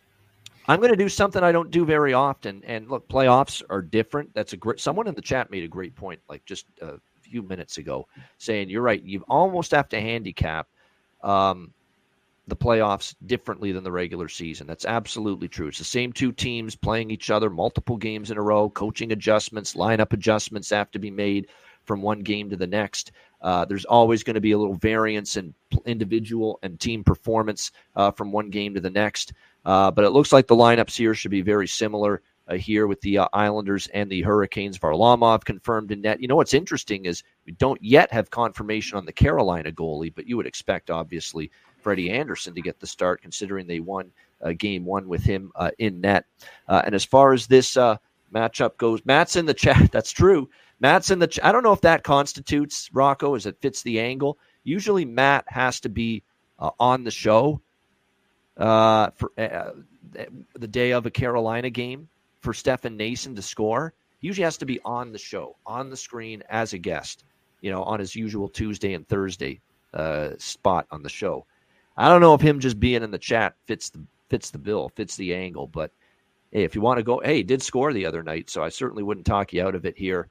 I'm going to do something I don't do very often. And look, playoffs are different. That's a great. Someone in the chat made a great point, like just a few minutes ago, saying you're right. You almost have to handicap um, the playoffs differently than the regular season. That's absolutely true. It's the same two teams playing each other multiple games in a row. Coaching adjustments, lineup adjustments have to be made from one game to the next. Uh, there's always going to be a little variance in individual and team performance uh, from one game to the next. Uh, but it looks like the lineups here should be very similar uh, here with the uh, Islanders and the Hurricanes. Varlamov confirmed in net. You know what's interesting is we don't yet have confirmation on the Carolina goalie, but you would expect, obviously, Freddie Anderson to get the start, considering they won uh, game one with him uh, in net. Uh, and as far as this uh, matchup goes, Matt's in the chat. That's true. Matt's in the chat. I don't know if that constitutes, Rocco, as it fits the angle. Usually Matt has to be uh, on the show uh, for uh, the day of a Carolina game for Stefan Nason to score. He usually has to be on the show, on the screen as a guest, you know, on his usual Tuesday and Thursday uh, spot on the show. I don't know if him just being in the chat fits the fits the bill, fits the angle, but hey, if you want to go, hey, he did score the other night, so I certainly wouldn't talk you out of it here.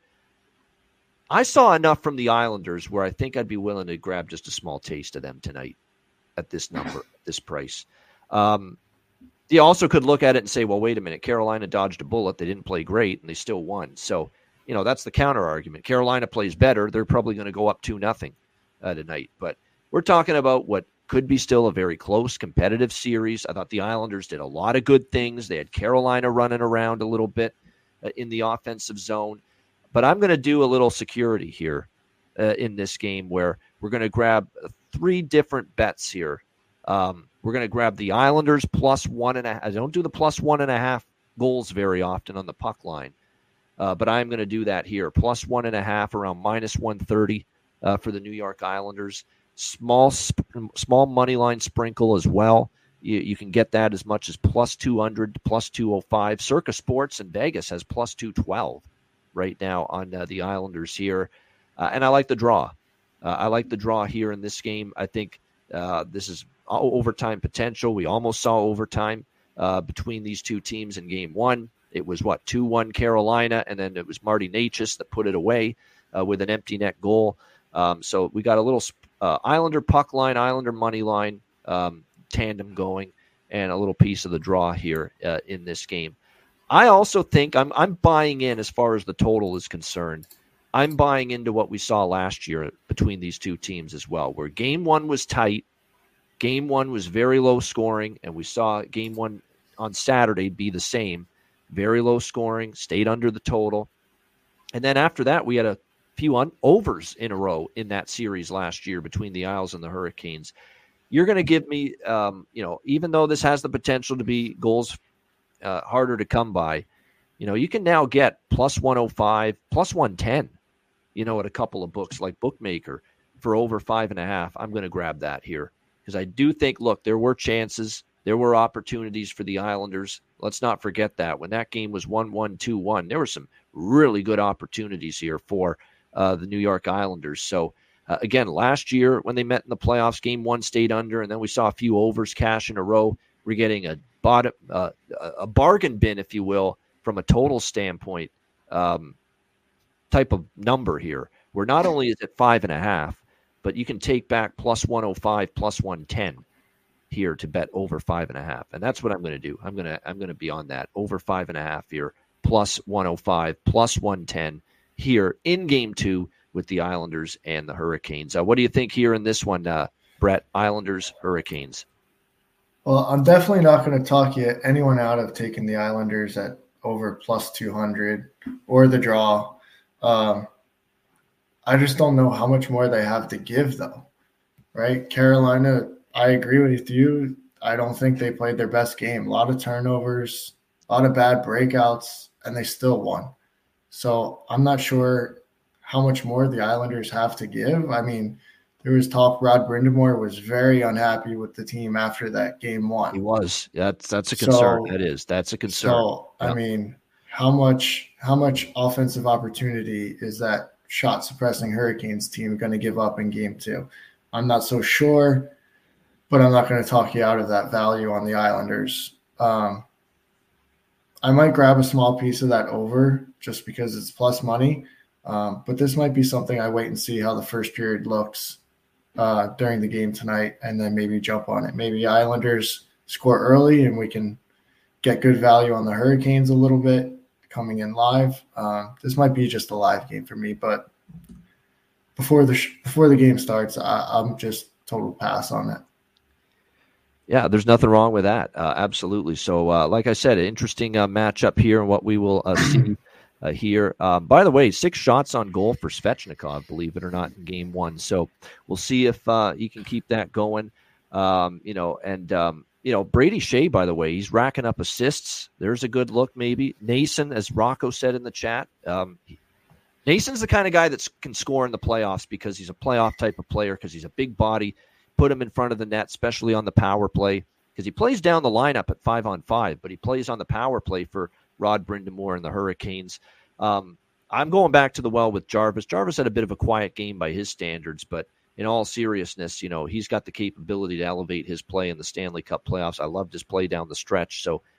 I saw enough from the Islanders where I think I'd be willing to grab just a small taste of them tonight at this number, at this price. Um, you also could look at it and say, well, wait a minute, Carolina dodged a bullet. They didn't play great, and they still won. So, you know, that's the counter argument. Carolina plays better. They're probably going to go up two nothing uh, tonight. But we're talking about what could be still a very close, competitive series. I thought the Islanders did a lot of good things. They had Carolina running around a little bit uh, in the offensive zone. But I'm going to do a little security here uh, in this game where we're going to grab three different bets here. Um, we're going to grab the Islanders plus one and a half. I don't do the plus one and a half goals very often on the puck line. Uh, but I'm going to do that here. Plus one and a half, around minus one thirty uh, for the New York Islanders. Small sp- small money line sprinkle as well. You, you can get that as much as plus two hundred, plus two oh five. Circa Sports in Vegas has plus two twelve right now on uh, the Islanders here. Uh, and I like the draw. Uh, I like the draw here in this game. I think uh, this is overtime potential. We almost saw overtime uh, between these two teams in game one. It was, what, two one Carolina, and then it was Marty Necas that put it away uh, with an empty net goal. Um, so we got a little uh, Islander puck line, Islander money line um, tandem going, and a little piece of the draw here uh, in this game. I also think I'm I'm buying in as far as the total is concerned. I'm buying into what we saw last year between these two teams as well, where game one was tight, game one was very low scoring, and we saw game one on Saturday be the same. Very low scoring, stayed under the total. And then after that, we had a few un- overs in a row in that series last year between the Isles and the Hurricanes. You're going to give me, um, you know, even though this has the potential to be goals uh, harder to come by, you know, you can now get plus one oh five, plus one ten, you know, at a couple of books like Bookmaker for over five and a half. I'm going to grab that here because I do think, look, there were chances. There were opportunities for the Islanders. Let's not forget that. When that game was one one, two one, there were some really good opportunities here for uh, the New York Islanders. So, uh, again, last year when they met in the playoffs, game one stayed under, and then we saw a few overs cash in a row. We're getting a, bottom, uh, a bargain bin, if you will, from a total standpoint um, type of number here, where not only is it five and a half, but you can take back plus one oh five, plus one ten. Here to bet over five and a half. And that's what I'm going to do. I'm going to, I'm going to be on that over five and a half here, plus one oh five, plus one ten here in game two with the Islanders and the Hurricanes. Uh, what do you think here in this one, uh, Brett? Islanders, Hurricanes. Well, I'm definitely not going to talk you anyone out of taking the Islanders at over plus two hundred or the draw. Um, I just don't know how much more they have to give though, right? Carolina, I agree with you. I don't think they played their best game. A lot of turnovers, a lot of bad breakouts, and they still won. So I'm not sure how much more the Islanders have to give. I mean, there was talk Rod Brind'Amour was very unhappy with the team after that game one. He was. That's that's a concern. So, that is. That's a concern. So, yeah. I mean, how much how much offensive opportunity is that shot-suppressing Hurricanes team going to give up in game two? I'm not so sure. But I'm not going to talk you out of that value on the Islanders. Um, I might grab a small piece of that over just because it's plus money. Um, but this might be something I wait and see how the first period looks uh, during the game tonight and then maybe jump on it. Maybe Islanders score early and we can get good value on the Hurricanes a little bit coming in live. Um, this might be just a live game for me. But before the sh- before the game starts, I- I'm just total pass on it. Yeah, there's nothing wrong with that. Uh, absolutely. So, uh, like I said, an interesting uh, matchup here and what we will uh, see uh, here. Um, by the way, six shots on goal for Svechnikov, believe it or not, in game one. So we'll see if uh, he can keep that going. Um, you know, and, um, you know, Brady Shea, by the way, he's racking up assists. There's a good look maybe. Nason, as Rocco said in the chat, um, Nason's the kind of guy that can score in the playoffs because he's a playoff type of player because he's a big body. Put him in front of the net, especially on the power play, because he plays down the lineup at five on five, but he plays on the power play for Rod Brind'Amour and the Hurricanes. Um, I'm going back to the well with Jarvis. Jarvis had a bit of a quiet game by his standards, but in all seriousness, you know, he's got the capability to elevate his play in the Stanley Cup playoffs. I loved his play down the stretch. So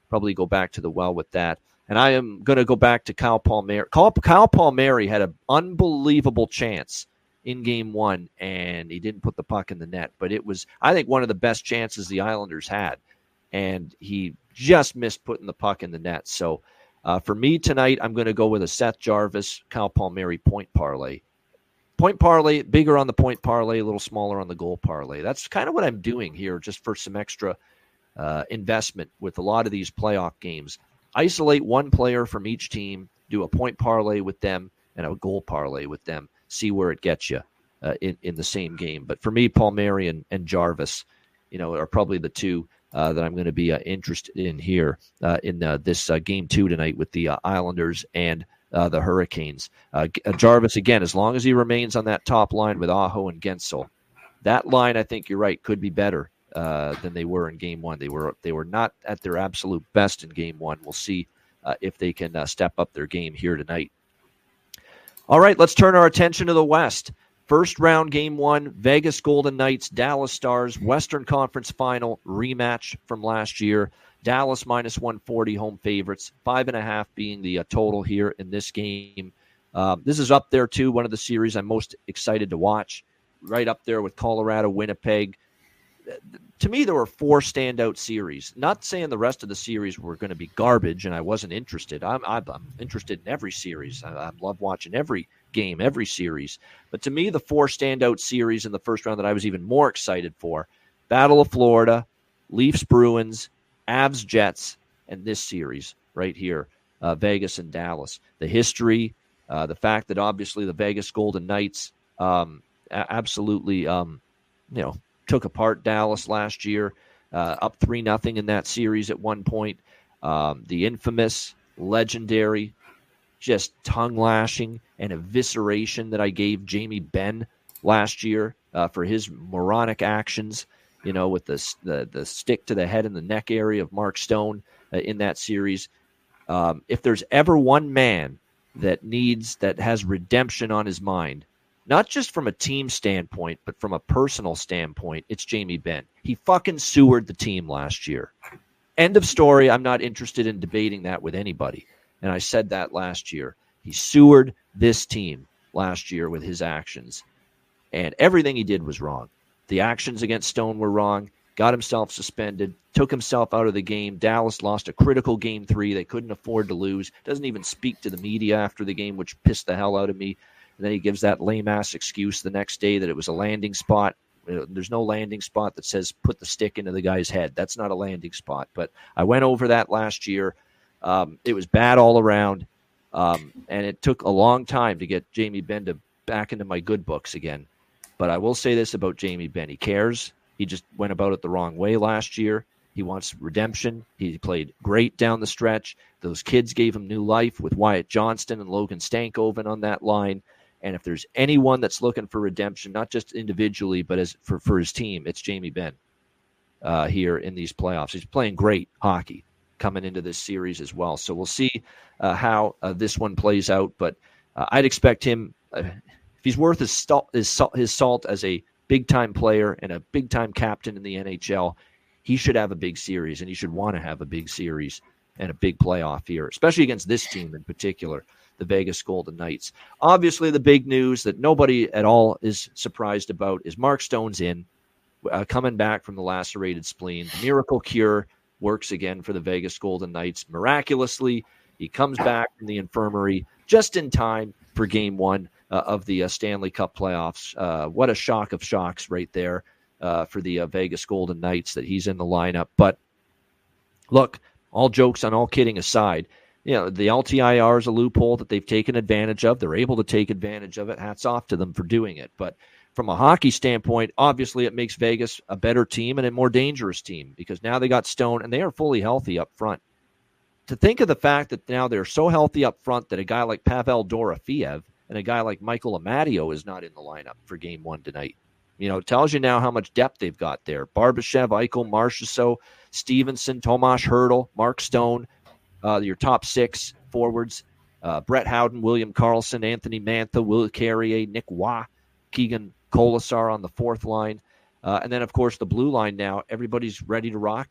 probably go back to the well with that. And I am going to go back to Kyle Palmieri. Kyle, Kyle Palmieri had an unbelievable chance in game one, and he didn't put the puck in the net. But it was, I think, one of the best chances the Islanders had. And he just missed putting the puck in the net. So uh, for me tonight, I'm going to go with a Seth Jarvis, Kyle Palmieri point parlay. Point parlay, bigger on the point parlay, a little smaller on the goal parlay. That's kind of what I'm doing here, just for some extra uh, investment with a lot of these playoff games. Isolate one player from each team, do a point parlay with them, and a goal parlay with them. See where it gets you uh, in, in the same game. But for me, Palmieri and, and Jarvis, you know, are probably the two uh, that I'm going to be uh, interested in here uh, in uh, this uh, game two tonight with the uh, Islanders and uh, the Hurricanes. Uh, Jarvis, again, as long as he remains on that top line with Aho and Gensel, that line, I think you're right, could be better uh, than they were in game one. They were they were not at their absolute best in game one. We'll see uh, if they can uh, step up their game here tonight. All right, let's turn our attention to the West. First round, game one, Vegas Golden Knights, Dallas Stars, Western Conference Final rematch from last year. Dallas minus one forty, home favorites, five and a half being the uh, total here in this game. Um, this is up there, too, one of the series I'm most excited to watch, right up there with Colorado, Winnipeg. To me, there were four standout series. Not saying the rest of the series were going to be garbage, and I wasn't interested. I'm, I'm, I'm interested in every series. I, I love watching every game, every series. But to me, the four standout series in the first round that I was even more excited for, Battle of Florida, Leafs Bruins, Avs Jets, and this series right here, uh, Vegas and Dallas. The history, uh, the fact that obviously the Vegas Golden Knights um, absolutely, um, you know, took apart Dallas last year, uh, up three nothing in that series at one point. Um, the infamous, legendary, just tongue-lashing and evisceration that I gave Jamie Benn last year uh, for his moronic actions, you know, with the, the the stick to the head and the neck area of Mark Stone uh, in that series. Um, if there's ever one man that needs, that has redemption on his mind, not just from a team standpoint, but from a personal standpoint, it's Jamie Benn. He fucking sewered the team last year. End of story. I'm not interested in debating that with anybody. And I said that last year. He sewered this team last year with his actions. And everything he did was wrong. The actions against Stone were wrong. Got himself suspended. Took himself out of the game. Dallas lost a critical game three. They couldn't afford to lose. Doesn't even speak to the media after the game, which pissed the hell out of me. And then he gives that lame-ass excuse the next day that it was a landing spot. There's no landing spot that says put the stick into the guy's head. That's not a landing spot. But I went over that last year. Um, it was bad all around, um, and it took a long time to get Jamie Benn to back into my good books again. But I will say this about Jamie Benn. He cares. He just went about it the wrong way last year. He wants redemption. He played great down the stretch. Those kids gave him new life with Wyatt Johnston and Logan Stankoven on that line. And if there's anyone that's looking for redemption, not just individually, but as for, for his team, it's Jamie Benn uh, here in these playoffs. He's playing great hockey coming into this series as well. So we'll see uh, how uh, this one plays out. But uh, I'd expect him, uh, if he's worth his, st- his, salt, his salt as a big-time player and a big-time captain in the N H L, he should have a big series, and he should want to have a big series and a big playoff here, especially against this team in particular, the Vegas Golden Knights. Obviously, the big news that nobody at all is surprised about is Mark Stone's in, uh, coming back from the lacerated spleen. The miracle cure works again for the Vegas Golden Knights. Miraculously, he comes back from the infirmary just in time for game one uh, of the uh, Stanley Cup playoffs. Uh, what a shock of shocks right there uh, for the uh, Vegas Golden Knights that he's in the lineup. But look, all jokes and all kidding aside, you know, the L T I R is a loophole that they've taken advantage of. They're able to take advantage of it. Hats off to them for doing it. But from a hockey standpoint, obviously it makes Vegas a better team and a more dangerous team because now they got Stone and they are fully healthy up front. To think of the fact that now they're so healthy up front that a guy like Pavel Dorofeev and a guy like Michael Amadio is not in the lineup for game one tonight. You know, it tells you now how much depth they've got there. Barbashev, Eichel, Marchessault, Stevenson, Tomas Hertl, Mark Stone, uh, your top six forwards, uh, Brett Howden, William Karlsson, Anthony Mantha, Will Carrier, Nick Waugh, Keegan Colasar on the fourth line. Uh, and then, of course, the blue line now, everybody's ready to rock here.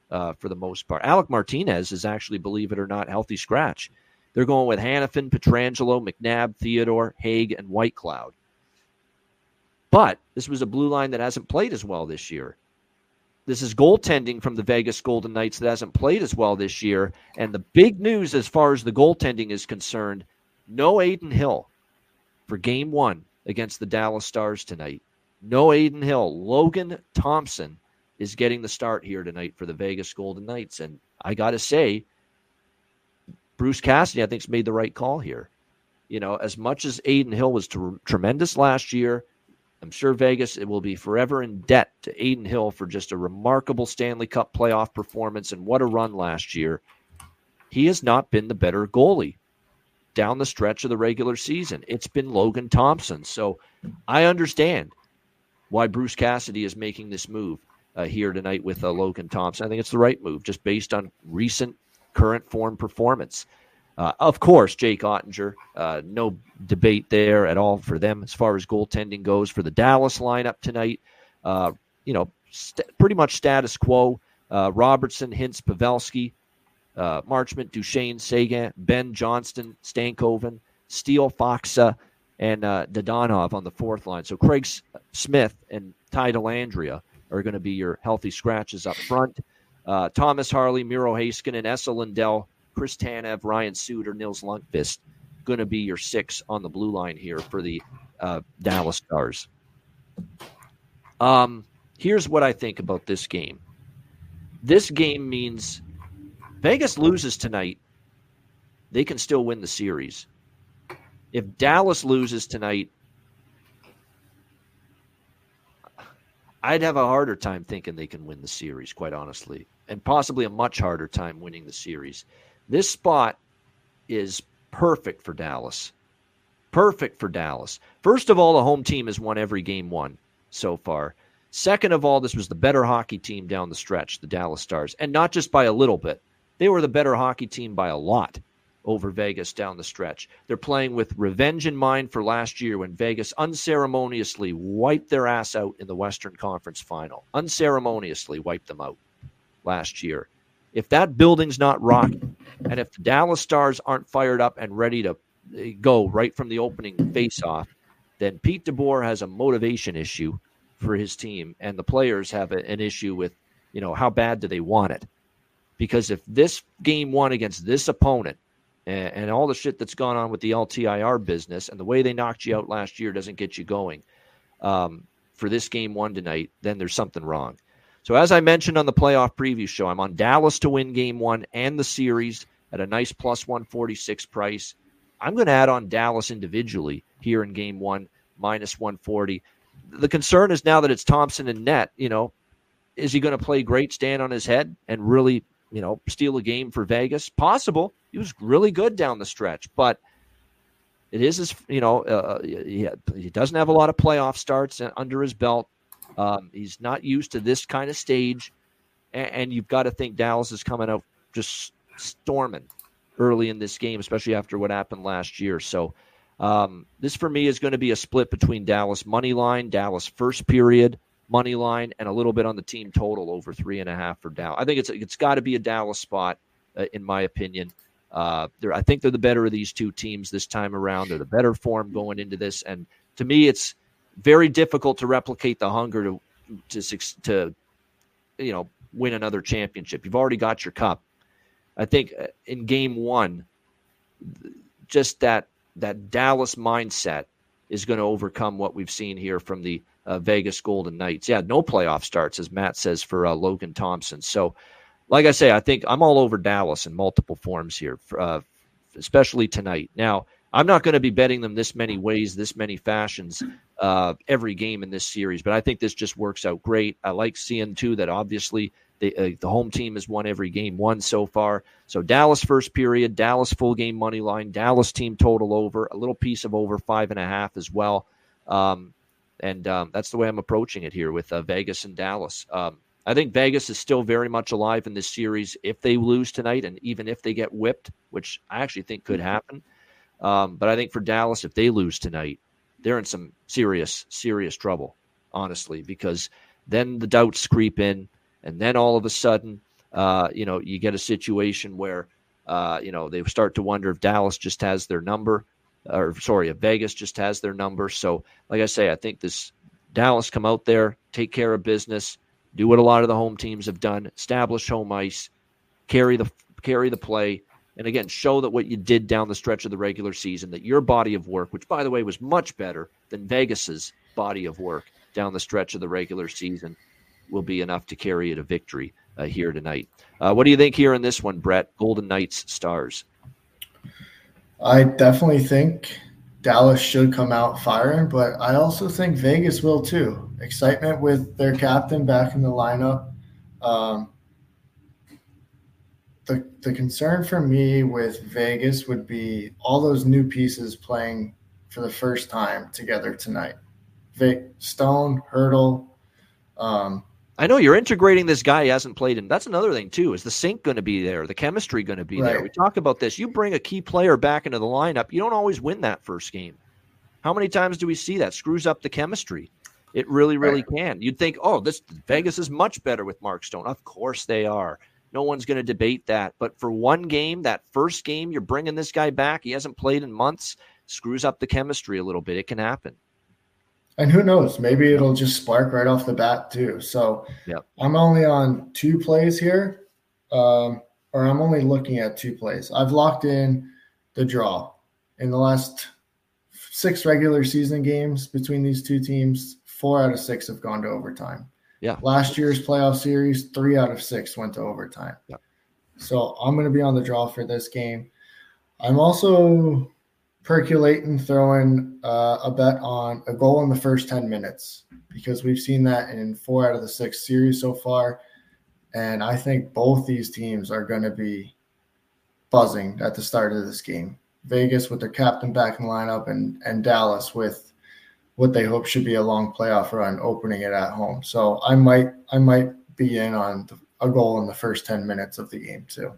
uh, for the most part. Alec Martinez is actually, believe it or not, healthy scratch. They're going with Hanifin, Pietrangelo, McNabb, Theodore, Haig, and Whitecloud. But this was a blue line that hasn't played as well this year. This is goaltending from the Vegas Golden Knights that hasn't played as well this year. And the big news as far as the goaltending is concerned, no Adin Hill for game one against the Dallas Stars tonight. No Adin Hill. Logan Thompson is getting the start here tonight for the Vegas Golden Knights. And I got to say, Bruce Cassidy, I think, has made the right call here. You know, as much as Adin Hill was t- tremendous last year, I'm sure Vegas it will be forever in debt to Adin Hill for just a remarkable Stanley Cup playoff performance and what a run last year. He has not been the better goalie down the stretch of the regular season. It's been Logan Thompson. So I understand why Bruce Cassidy is making this move uh, here tonight with uh, Logan Thompson. I think it's the right move just based on recent current form performance. Uh, of course, Jake Ottinger, uh, no debate there at all for them as far as goaltending goes. For the Dallas lineup tonight, uh, you know, st- pretty much status quo. Uh, Robertson, Hintz, Pavelski, uh, Marchment, Duchesne, Sagan, Ben Johnston, Stankoven, Steele, Foxa, and uh, Dadonov on the fourth line. So Craig S- Smith and Ty Dellandrea are going to be your healthy scratches up front. Uh, Thomas Harley, Miro Heiskanen, Esa Lindell, Chris Tanev, Ryan Suter, Nils Lundqvist, going to be your six on the blue line here for the uh, Dallas Stars. Um, here's what I think about this game. This game means Vegas loses tonight, they can still win the series. If Dallas loses tonight, I'd have a harder time thinking they can win the series, quite honestly, and possibly a much harder time winning the series. This spot is perfect for Dallas. Perfect for Dallas. First of all, the home team has won every game won so far. Second of all, this was the better hockey team down the stretch, the Dallas Stars, and not just by a little bit. They were the better hockey team by a lot over Vegas down the stretch. They're playing with revenge in mind for last year when Vegas unceremoniously wiped their ass out in the Western Conference Final. Unceremoniously wiped them out last year. If that building's not rocking, and if the Dallas Stars aren't fired up and ready to go right from the opening face-off, then Pete DeBoer has a motivation issue for his team, and the players have a, an issue with, you know, how bad do they want it? Because if this game one against this opponent and, and all the shit that's gone on with the L T I R business and the way they knocked you out last year doesn't get you going um, for this game one tonight, then there's something wrong. So as I mentioned on the playoff preview show, I'm on Dallas to win game one and the series at a nice plus one forty-six price. I'm going to add on Dallas individually here in game one, minus one forty. The concern is now that it's Thompson and net, you know, is he going to play great, stand on his head, and really, you know, steal a game for Vegas? Possible. He was really good down the stretch, but it is, his, you know, uh, he, he doesn't have a lot of playoff starts under his belt. Um, he's not used to this kind of stage, and, and you've got to think Dallas is coming out just storming early in this game, especially after what happened last year. So um, this, for me, is going to be a split between Dallas money line, Dallas first period money line, and a little bit on the team total over three and a half for Dallas. I think it's it's got to be a Dallas spot, uh, in my opinion. Uh, I think they're the better of these two teams this time around. They're the better form going into this, and to me, it's very difficult to replicate the hunger to, to, to, you know, win another championship. You've already got your cup. I think in game one, just that, that Dallas mindset is going to overcome what we've seen here from the uh, Vegas Golden Knights. Yeah, no playoff starts, as Matt says, for uh, Logan Thompson. So, like I say, I think I'm all over Dallas in multiple forms here, uh, especially tonight. Now, I'm not going to be betting them this many ways, this many fashions, uh, every game in this series, but I think this just works out great. I like seeing, too, that obviously the, uh, the home team has won every game won so far. So Dallas first period, Dallas full game money line, Dallas team total over, a little piece of over five and a half as well. Um, and um, that's the way I'm approaching it here with uh, Vegas and Dallas. Um, I think Vegas is still very much alive in this series if they lose tonight, and even if they get whipped, which I actually think could happen. Um, but I think for Dallas, if they lose tonight, they're in some serious, serious trouble, honestly, because then the doubts creep in, and then all of a sudden uh, you know, you get a situation where, uh, you know, they start to wonder if Dallas just has their number, or sorry, if Vegas just has their number. So, like I say, I think this Dallas come out there, take care of business, do what a lot of the home teams have done, establish home ice, carry the carry the play, and again, show that what you did down the stretch of the regular season, that your body of work, which by the way was much better than Vegas's body of work down the stretch of the regular season, will be enough to carry it a victory uh, here tonight. Uh, what do you think here in this one, Brett? Golden Knights, Stars. I definitely think Dallas should come out firing, but I also think Vegas will too. Excitement with their captain back in the lineup. Um, the the concern for me with Vegas would be all those new pieces playing for the first time together tonight. Vic, Stone, Hurdle. Um, I know you're integrating this guy who hasn't played in. That's another thing too. Is the sync going to be there? The chemistry going to be right. there? We talk about this. You bring a key player back into the lineup, you don't always win that first game. How many times do we see that? Screws up the chemistry. It really, really right. can. You'd think, oh, this Vegas is much better with Mark Stone. Of course they are. No one's going to debate that. But for one game, that first game, you're bringing this guy back. He hasn't played in months. Screws up the chemistry a little bit. It can happen. And who knows? Maybe it'll just spark right off the bat too. So yep. I'm only on two plays here, um, or I'm only looking at two plays. I've locked in the draw. In the last six regular season games between these two teams, four out of six have gone to overtime. Yeah. Last year's playoff series, three out of six went to overtime. Yeah. So I'm going to be on the draw for this game. I'm also percolating, throwing uh, a bet on a goal in the first ten minutes because we've seen that in four out of the six series so far. And I think both these teams are going to be buzzing at the start of this game. Vegas with their captain back in the lineup, and, and Dallas with what they hope should be a long playoff run, opening it at home. So I might I might be in on a goal in the first ten minutes of the game too.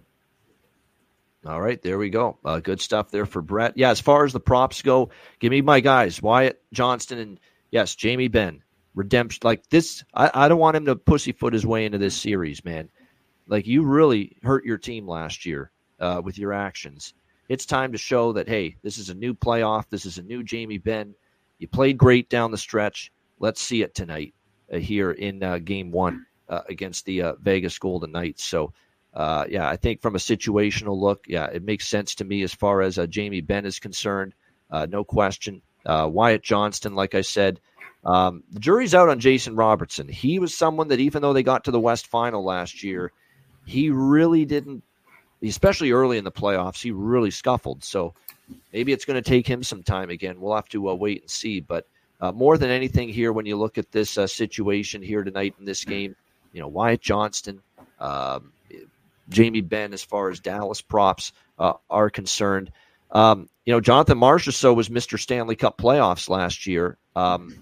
All right, there we go. Uh, good stuff there for Brett. Yeah, as far as the props go, give me my guys, Wyatt Johnston and, yes, Jamie Benn. Redemption. Like this, I, I don't want him to pussyfoot his way into this series, man. Like, you really hurt your team last year uh, with your actions. It's time to show that, hey, this is a new playoff. This is a new Jamie Benn. You played great down the stretch. Let's see it tonight uh, here in uh, game one uh, against the uh, Vegas Golden Knights. So, uh, yeah, I think from a situational look, yeah, it makes sense to me as far as uh, Jamie Benn is concerned. Uh, no question. Uh, Wyatt Johnston, like I said, um, the jury's out on Jason Robertson. He was someone that even though they got to the West Final last year, he really didn't, especially early in the playoffs, he really scuffled. So, maybe it's going to take him some time again. We'll have to uh, wait and see. But uh, more than anything here, when you look at this uh, situation here tonight in this game, you know, Wyatt Johnston, um, Jamie Benn, as far as Dallas props uh, are concerned. Um, you know, Jonathan Marchessault was Mister Stanley Cup playoffs last year. Um,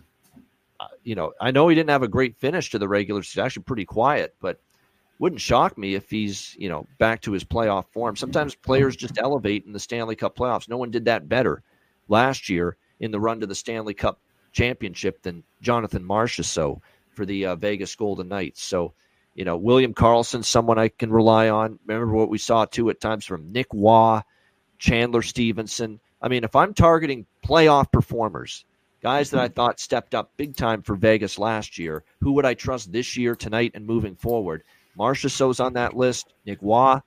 you know, I know he didn't have a great finish to the regular season, actually pretty quiet, but wouldn't shock me if he's, you know, back to his playoff form. Sometimes players just elevate in the Stanley Cup playoffs. No one did that better last year in the run to the Stanley Cup championship than Jonathan Marchessault for the uh, Vegas Golden Knights. So, you know, William Karlsson, someone I can rely on. Remember what we saw, too, at times from Nick Waugh, Chandler Stevenson. I mean, if I'm targeting playoff performers, guys that I thought stepped up big time for Vegas last year, who would I trust this year, tonight, and moving forward? Marchessault's on that list. Nick Waugh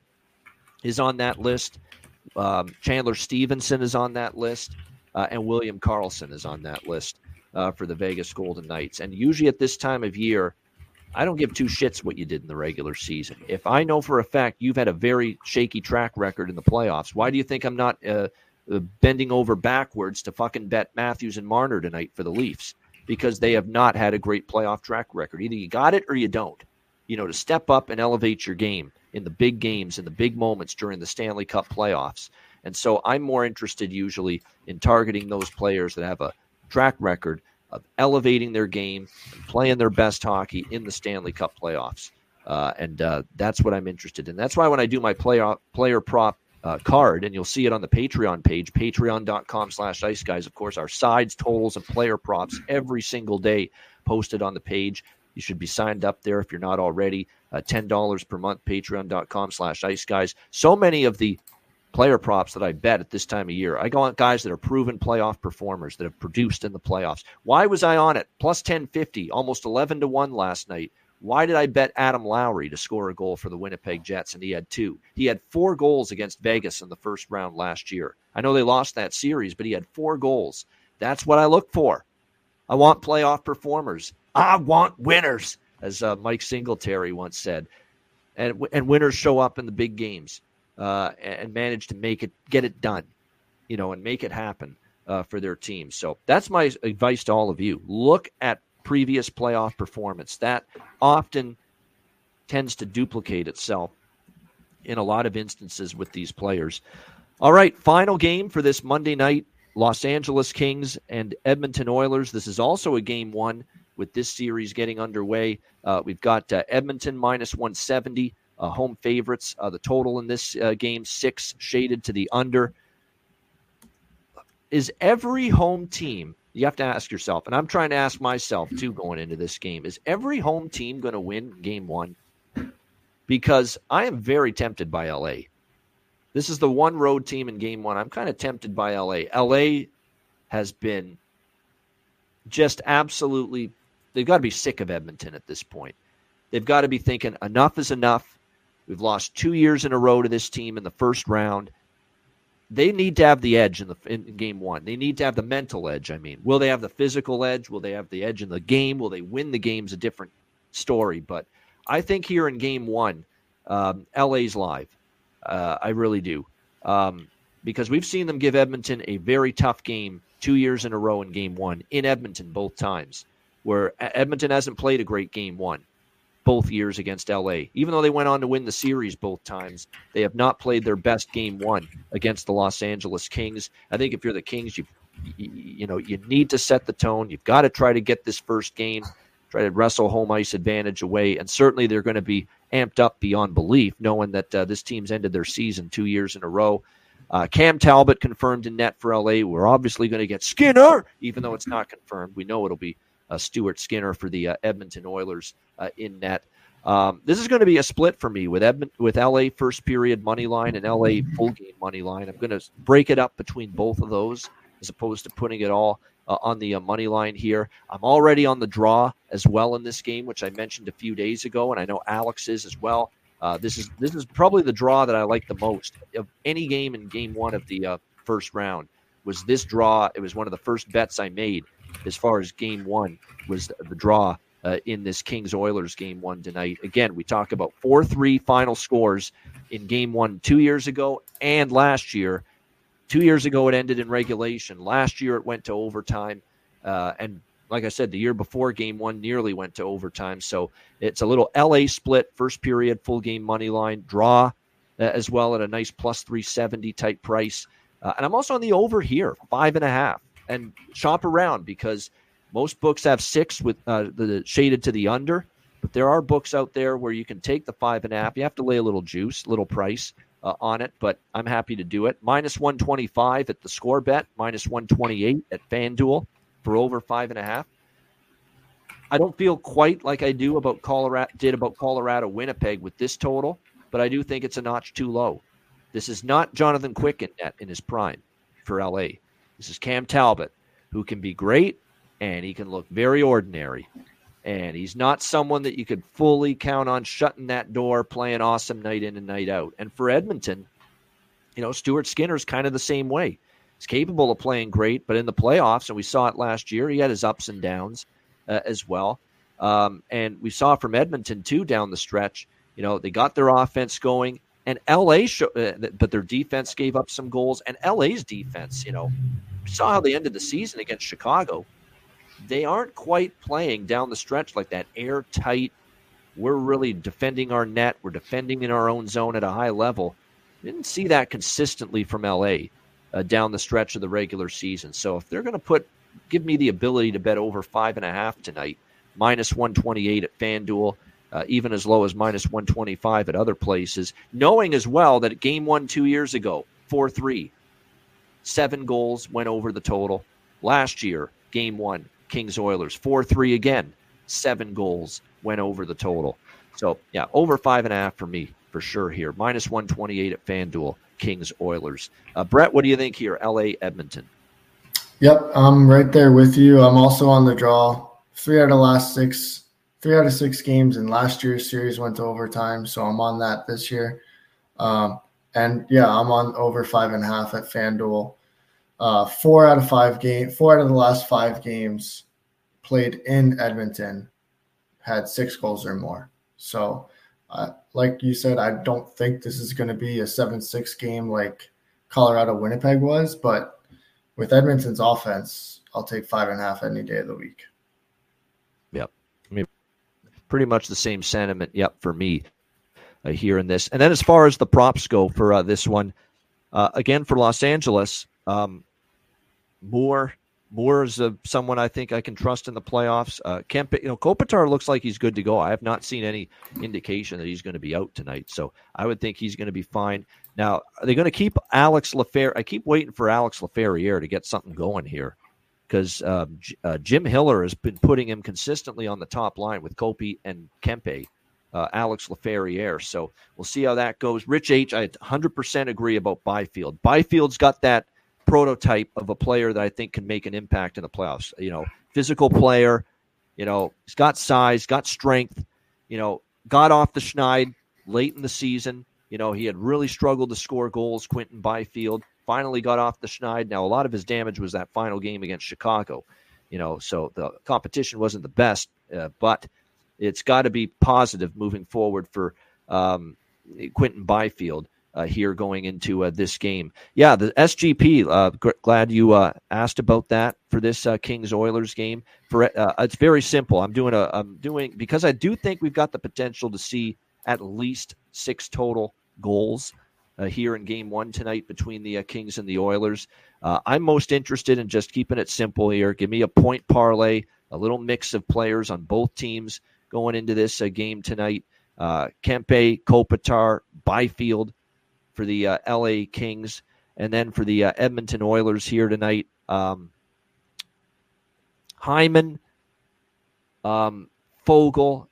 is on that list. Um, Chandler Stevenson is on that list. Uh, and William Karlsson is on that list uh, for the Vegas Golden Knights. And usually at this time of year, I don't give two shits what you did in the regular season. If I know for a fact you've had a very shaky track record in the playoffs, why do you think I'm not uh, uh, bending over backwards to fucking bet Matthews and Marner tonight for the Leafs? Because they have not had a great playoff track record. Either you got it or you don't. You know, to step up and elevate your game in the big games, in the big moments during the Stanley Cup playoffs. And so I'm more interested usually in targeting those players that have a track record of elevating their game and playing their best hockey in the Stanley Cup playoffs. Uh, and uh, that's what I'm interested in. That's why when I do my player, player prop uh, card, and you'll see it on the Patreon page, patreon.com slash ice guys, of course, our sides, totals, and player props every single day posted on the page. You should be signed up there if you're not already. Uh, ten dollars per month, patreon.com slash ice guys. So many of the player props that I bet at this time of year, I go on guys that are proven playoff performers that have produced in the playoffs. Why was I on it? Plus ten fifty, almost eleven to one last night. Why did I bet Adam Lowry to score a goal for the Winnipeg Jets? And he had two. He had four goals against Vegas in the first round last year. I know they lost that series, but he had four goals. That's what I look for. I want playoff performers. I want winners, as uh, Mike Singletary once said. And and winners show up in the big games uh, and manage to make it, get it done, you know, and make it happen uh, for their team. So that's my advice to all of you. Look at previous playoff performance. That often tends to duplicate itself in a lot of instances with these players. All right, final game for this Monday night, Los Angeles Kings and Edmonton Oilers. This is also a game one with this series getting underway. Uh, we've got uh, Edmonton minus one seventy, uh, home favorites. Uh, the total in this uh, game, six, shaded to the under. Is every home team, you have to ask yourself, and I'm trying to ask myself too going into this game, is every home team going to win game one? Because I am very tempted by L A. This is the one road team in game one. I'm kind of tempted by L A. L A has been just absolutely, they've got to be sick of Edmonton at this point. They've got to be thinking, enough is enough. We've lost two years in a row to this team in the first round. They need to have the edge in the in game one. They need to have the mental edge, I mean. Will they have the physical edge? Will they have the edge in the game? Will they win the game's a different story. But I think here in game one, um, L A's live. Uh, I really do. Um, because we've seen them give Edmonton a very tough game two years in a row in game one, in Edmonton both times, where Edmonton hasn't played a great game one both years against L A. Even though they went on to win the series both times, they have not played their best game one against the Los Angeles Kings. I think if you're the Kings, you you know, you need to set the tone. You've got to try to get this first game, try to wrestle home ice advantage away, and certainly they're going to be amped up beyond belief, knowing that uh, this team's ended their season two years in a row. Uh, Cam Talbot confirmed in net for L A. We're obviously going to get Skinner, even though it's not confirmed. We know it'll be uh, Stuart Skinner for the uh, Edmonton Oilers uh, in net. Um, this is going to be a split for me with Edmont- with L A first period money line and L A full game money line. I'm going to break it up between both of those as opposed to putting it all uh, on the uh, money line here. I'm already on the draw as well in this game, which I mentioned a few days ago, and I know Alex is as well. Uh, this is this is probably the draw that I like the most of any game in game one of the uh, first round. Was this draw? It was one of the first bets I made as far as game one was the draw uh, in this Kings-Oilers game one tonight. Again, we talk about four three final scores in game one two years ago and last year. Two years ago, it ended in regulation. Last year, it went to overtime. Uh, and like I said, the year before, game one nearly went to overtime. So it's a little L A split, first period, full game money line, draw uh, as well at a nice plus three seventy type price. Uh, and I'm also on the over here, five and a half. And shop around because most books have six with uh, the shaded to the under. But there are books out there where you can take the five and a half. You have to lay a little juice, little price. Uh, on it, but I'm happy to do it. Minus one twenty-five at the score bet, minus one twenty-eight at FanDuel for over five and a half. I don't feel quite like I do about Colorado did about Colorado Winnipeg with this total, but I do think it's a notch too low. This is not Jonathan Quick in net in his prime for L A. This is Cam Talbot, who can be great and he can look very ordinary. And he's not someone that you could fully count on shutting that door, playing awesome night in and night out. And for Edmonton, you know, Stuart Skinner's kind of the same way. He's capable of playing great, but in the playoffs, and we saw it last year, he had his ups and downs uh, as well. Um, and we saw from Edmonton, too, down the stretch. You know, they got their offense going, and L A, show, uh, but their defense gave up some goals. And L A's defense, you know, we saw how they ended the season against Chicago. They aren't quite playing down the stretch like that airtight, we're really defending our net, we're defending in our own zone at a high level. Didn't see that consistently from L A uh, down the stretch of the regular season. So if they're going to put, give me the ability to bet over five and a half tonight, minus one twenty-eight at FanDuel, uh, even as low as minus one twenty-five at other places, knowing as well that game one two years ago, four three, seven goals went over the total. Last year, game one, Kings-Oilers, four three again, seven goals went over the total. So, yeah, over five and a half for me, for sure here. Minus one twenty-eight at FanDuel, Kings Oilers. Uh, Brett, what do you think here? L A Edmonton. Yep, I'm right there with you. I'm also on the draw. Three out of last six, three out of six games in last year's series went to overtime, so I'm on that this year. Um, and yeah, I'm on over five and a half at FanDuel. Uh, four out of five game, four out of the last five games played in Edmonton had six goals or more. So, uh, like you said, I don't think this is going to be a seven six game like Colorado Winnipeg was, but with Edmonton's offense, I'll take five and a half any day of the week. Yep. I mean, pretty much the same sentiment, yep, for me uh, here in this. And then as far as the props go for uh, this one, uh, again, for Los Angeles, um, Moore, Moore is uh, someone I think I can trust in the playoffs. Uh, Kempe, you know, Kopitar looks like he's good to go. I have not seen any indication that he's going to be out tonight, so I would think he's going to be fine. Now, are they going to keep Alex Laferriere? I keep waiting for Alex Laferriere to get something going here because uh, uh, Jim Hiller has been putting him consistently on the top line with Kopi and Kempe, uh, Alex Laferriere. So we'll see how that goes. Rich H, I one hundred percent agree about Byfield. Byfield's got that prototype of a player that I think can make an impact in the playoffs. You know, physical player, you know, he's got size, got strength, you know, got off the schneid late in the season. You know, he had really struggled to score goals, Quentin Byfield. Finally got off the schneid. Now, a lot of his damage was that final game against Chicago, you know, so the competition wasn't the best, uh, but it's got to be positive moving forward for um, Quentin Byfield. Uh, here going into uh, this game. Yeah, the S G P, uh, g- glad you uh, asked about that for this uh, Kings-Oilers game. For uh, It's very simple. I'm doing a, I'm doing, because I do think we've got the potential to see at least six total goals uh, here in game one tonight between the uh, Kings and the Oilers. Uh, I'm most interested in just keeping it simple here. Give me a point parlay, a little mix of players on both teams going into this uh, game tonight. Uh, Kempe, Kopitar, Byfield, for the uh, L A Kings, and then for the uh, Edmonton Oilers here tonight, um, Hyman, um, Foegele,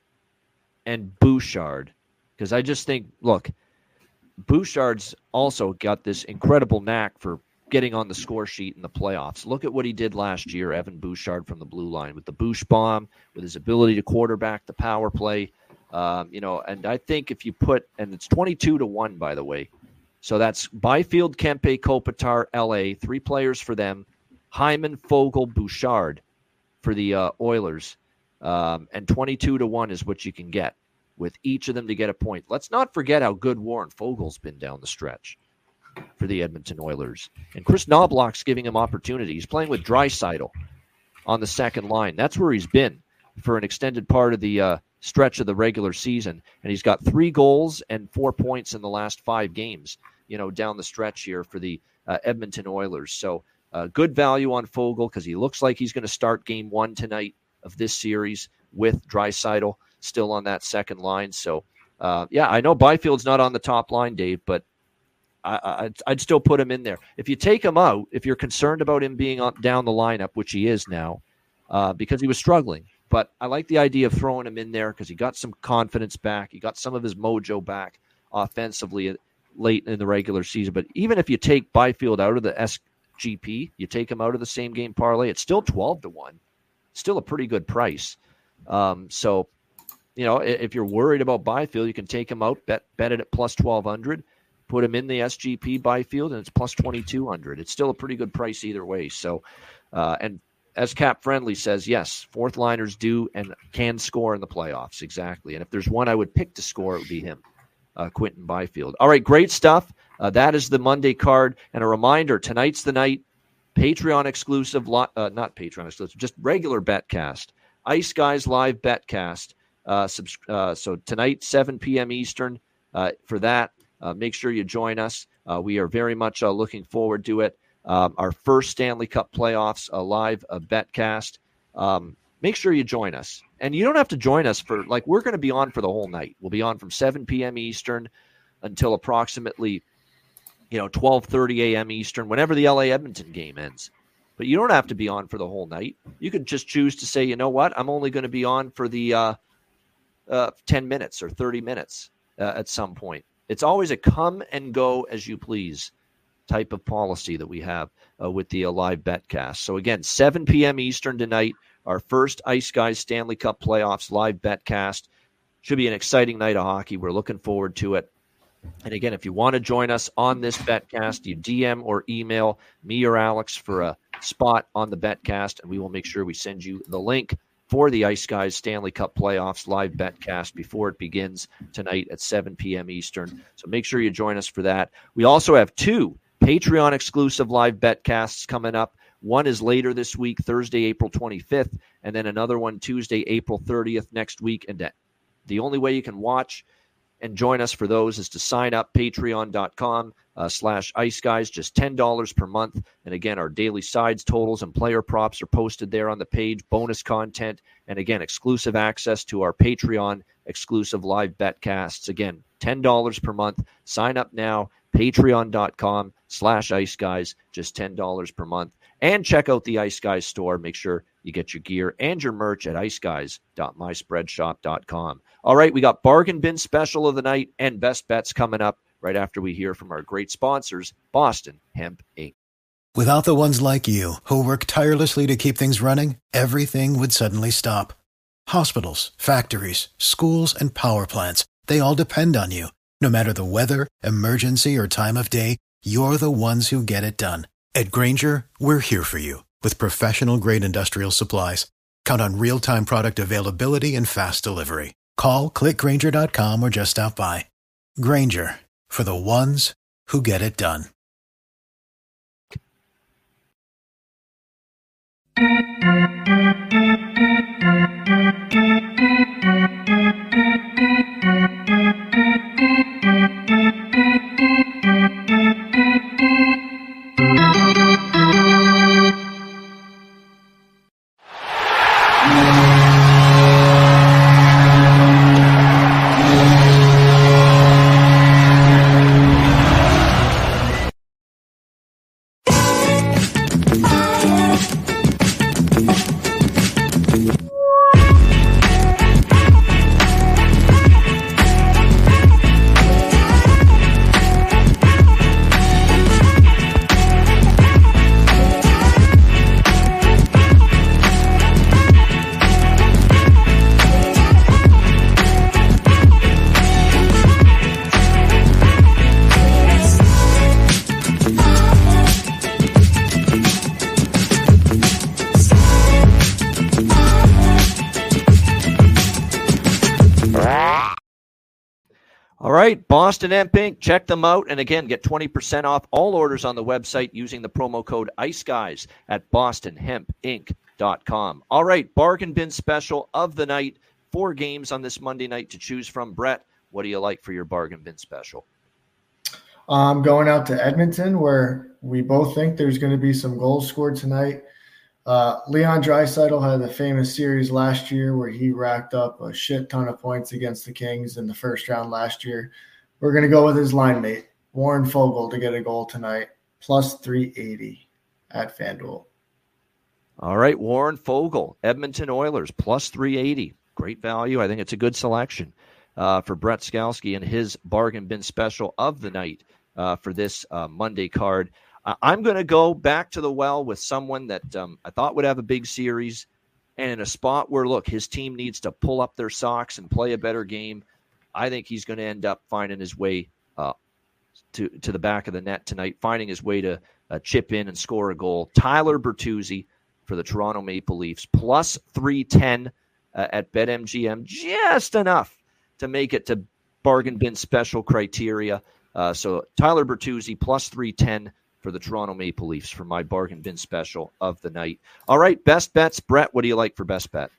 and Bouchard. Because I just think, look, Bouchard's also got this incredible knack for getting on the score sheet in the playoffs. Look at what he did last year, Evan Bouchard from the blue line, with the Bouch bomb, with his ability to quarterback the power play. Um, you know, and I think if you put, and it's twenty-two to one, by the way. So that's Byfield, Kempe, Kopitar, L A, three players for them. Hyman, Foegele, Bouchard for the uh, Oilers. Um, and twenty-two to one is what you can get with each of them to get a point. Let's not forget how good Warren Fogel's been down the stretch for the Edmonton Oilers. And Chris Knobloch's giving him opportunity. He's playing with Draisaitl on the second line. That's where he's been for an extended part of the uh, stretch of the regular season, and he's got three goals and four points in the last five games, you know, down the stretch here for the uh, Edmonton Oilers. So uh, good value on Foegele because he looks like he's going to start game one tonight of this series with Draisaitl still on that second line. So, uh, yeah, I know Byfield's not on the top line, Dave, but I, I'd, I'd still put him in there. If you take him out, if you're concerned about him being on, down the lineup, which he is now, uh, because he was struggling, but I like the idea of throwing him in there because he got some confidence back. He got some of his mojo back offensively late in the regular season. But even if you take Byfield out of the S G P, you take him out of the same game parlay, it's still twelve to one. Still a pretty good price. Um, so, you know, if you're worried about Byfield, you can take him out, bet, bet it at plus twelve hundred, put him in the S G P Byfield, and it's plus twenty-two hundred. It's still a pretty good price either way. So, uh, and as Cap Friendly says, yes, fourth liners do and can score in the playoffs. Exactly. And if there's one I would pick to score, it would be him, uh, Quentin Byfield. All right, great stuff. Uh, that is the Monday card. And a reminder, tonight's the night, Patreon exclusive, uh, not Patreon exclusive, just regular Betcast. Ice Guys Live Betcast. Uh, subs- uh, so tonight, seven p.m. Eastern, uh, for that. Uh, make sure you join us. Uh, we are very much uh, looking forward to it. Um, our first Stanley Cup playoffs, a live a Betcast. Um, make sure you join us. And you don't have to join us for, like, we're going to be on for the whole night. We'll be on from seven p.m. Eastern until approximately, you know, twelve thirty a.m. Eastern, whenever the L A Edmonton game ends. But you don't have to be on for the whole night. You could just choose to say, you know what, I'm only going to be on for the, uh, uh, ten minutes or thirty minutes uh, at some point. It's always a come and go as you please type of policy that we have uh, with the uh, live betcast. So again, seven p.m. Eastern tonight, our first Ice Guys Stanley Cup Playoffs live betcast. Should be an exciting night of hockey. We're looking forward to it. And again, if you want to join us on this betcast, you D M or email me or Alex for a spot on the betcast, and we will make sure we send you the link for the Ice Guys Stanley Cup Playoffs live betcast before it begins tonight at seven p.m. Eastern. So make sure you join us for that. We also have two Patreon exclusive live betcasts coming up. One is later this week, Thursday, April twenty-fifth, and then another one Tuesday, April thirtieth next week. And the only way you can watch and join us for those is to sign up, patreon.com uh, slash Ice Guys, just ten dollars per month. And again, our daily sides, totals, and player props are posted there on the page, bonus content, and again, exclusive access to our Patreon exclusive live betcasts. Again, ten dollars per month. Sign up now, patreon.com slash Ice Guys, just ten dollars per month. And check out the Ice Guys store. Make sure you get your gear and your merch at ice guys dot my spread shop dot com. All right, we got Bargain Bin Special of the night and Best Bets coming up right after we hear from our great sponsors, Boston Hemp Incorporated. Without the ones like you, who work tirelessly to keep things running, everything would suddenly stop. Hospitals, factories, schools, and power plants, they all depend on you. No matter the weather, emergency, or time of day, you're the ones who get it done. At Grainger, we're here for you with professional-grade industrial supplies. Count on real-time product availability and fast delivery. Call, click Grainger dot com, or just stop by. Grainger, for the ones who get it done. All right, Boston Hemp Incorporated. Check them out. And again, get twenty percent off all orders on the website using the promo code ICEGUYS at boston hemp inc dot com. All right, Bargain Bin Special of the night. Four games on this Monday night to choose from. Brett, what do you like for your Bargain Bin Special? I'm going out to Edmonton, where we both think there's going to be some goals scored tonight. Uh, Leon Draisaitl had the famous series last year where he racked up a shit ton of points against the Kings in the first round last year. We're going to go with his line mate, Warren Foegele, to get a goal tonight, plus three eighty at FanDuel. All right, Warren Foegele, Edmonton Oilers, plus three eighty. Great value. I think it's a good selection uh, for Brett Skalski and his Bargain Bin Special of the night uh, for this uh, Monday card. I'm going to go back to the well with someone that um, I thought would have a big series, and in a spot where, look, his team needs to pull up their socks and play a better game. I think he's going to end up finding his way uh, to, to the back of the net tonight, finding his way to uh, chip in and score a goal. Tyler Bertuzzi for the Toronto Maple Leafs, plus three ten uh, at BetMGM, just enough to make it to Bargain Bin Special criteria. Uh, so Tyler Bertuzzi, plus three ten for the Toronto Maple Leafs for my Bargain Bin Special of the night. All right, best bets. Brett, what do you like for best bet?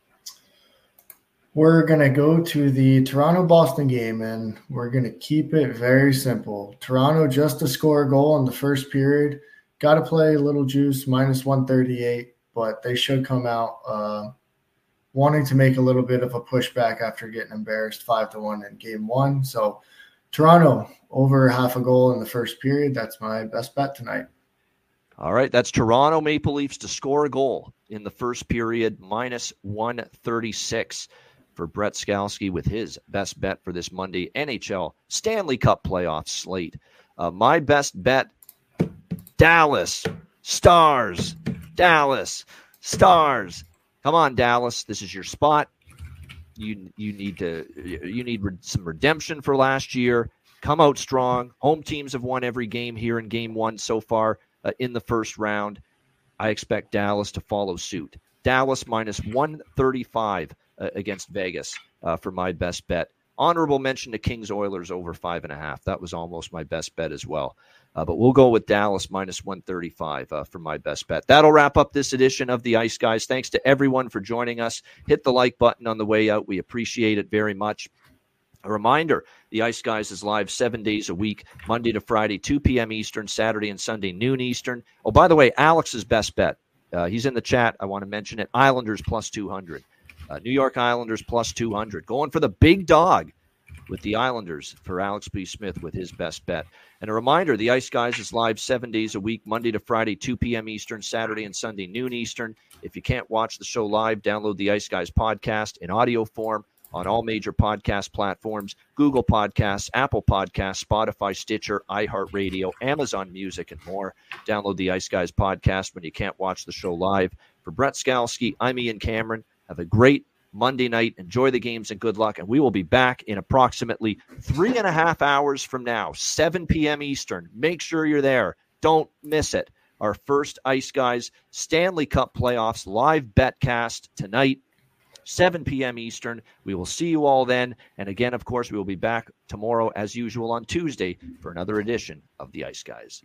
We're going to go to the Toronto-Boston game, and we're going to keep it very simple. Toronto just to score a goal in the first period. Got to play a little juice, minus one thirty-eight, but they should come out uh, wanting to make a little bit of a pushback after getting embarrassed five to one in game one. So Toronto over half a goal in the first period. That's my best bet tonight. All right, that's Toronto Maple Leafs to score a goal in the first period, minus one thirty-six for Brett Skalski with his best bet for this Monday N H L Stanley Cup playoff slate. Uh, my best bet, Dallas Stars. Dallas Stars. Come on, Dallas. This is your spot. You you need to you need re- some redemption for last year. Come out strong. Home teams have won every game here in game one so far uh, in the first round. I expect Dallas to follow suit. Dallas minus one thirty-five uh, against Vegas uh, for my best bet. Honorable mention to Kings Oilers over five and a half. That was almost my best bet as well. Uh, but we'll go with Dallas minus one thirty-five uh, for my best bet. That'll wrap up this edition of the Ice Guys. Thanks to everyone for joining us. Hit the like button on the way out. We appreciate it very much. A reminder, the Ice Guys is live seven days a week, Monday to Friday, two p.m. Eastern, Saturday and Sunday, noon Eastern. Oh, by the way, Alex's best bet. Uh, he's in the chat. I want to mention it. Islanders plus two hundred. Uh, New York Islanders plus two hundred. Going for the big dog with the Islanders for Alex B. Smith with his best bet. And a reminder, the Ice Guys is live seven days a week, Monday to Friday, two p.m. Eastern, Saturday and Sunday, noon Eastern. If you can't watch the show live, download the Ice Guys podcast in audio form on all major podcast platforms, Google Podcasts, Apple Podcasts, Spotify, Stitcher, iHeartRadio, Amazon Music, and more. Download the Ice Guys podcast when you can't watch the show live. For Brett Skalski, I'm Ian Cameron. Have a great Monday night. Enjoy the games and good luck. And we will be back in approximately three and a half hours from now, seven p.m. Eastern. Make sure you're there. Don't miss it. Our first Ice Guys Stanley Cup playoffs live betcast tonight, seven p.m. Eastern. We will see you all then. And again, of course, we will be back tomorrow as usual on Tuesday for another edition of the Ice Guys.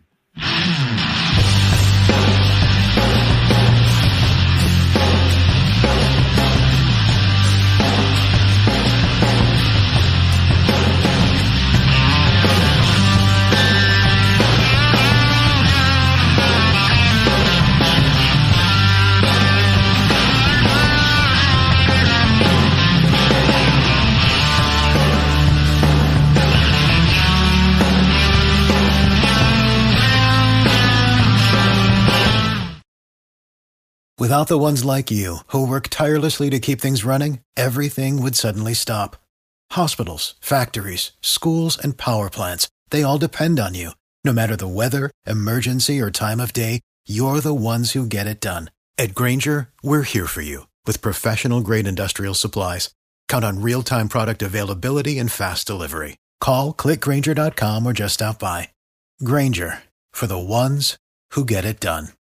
Without the ones like you, who work tirelessly to keep things running, everything would suddenly stop. Hospitals, factories, schools, and power plants, they all depend on you. No matter the weather, emergency, or time of day, you're the ones who get it done. At Grainger, we're here for you with professional-grade industrial supplies. Count on real-time product availability and fast delivery. Call, click Grainger dot com, or just stop by. Grainger, for the ones who get it done.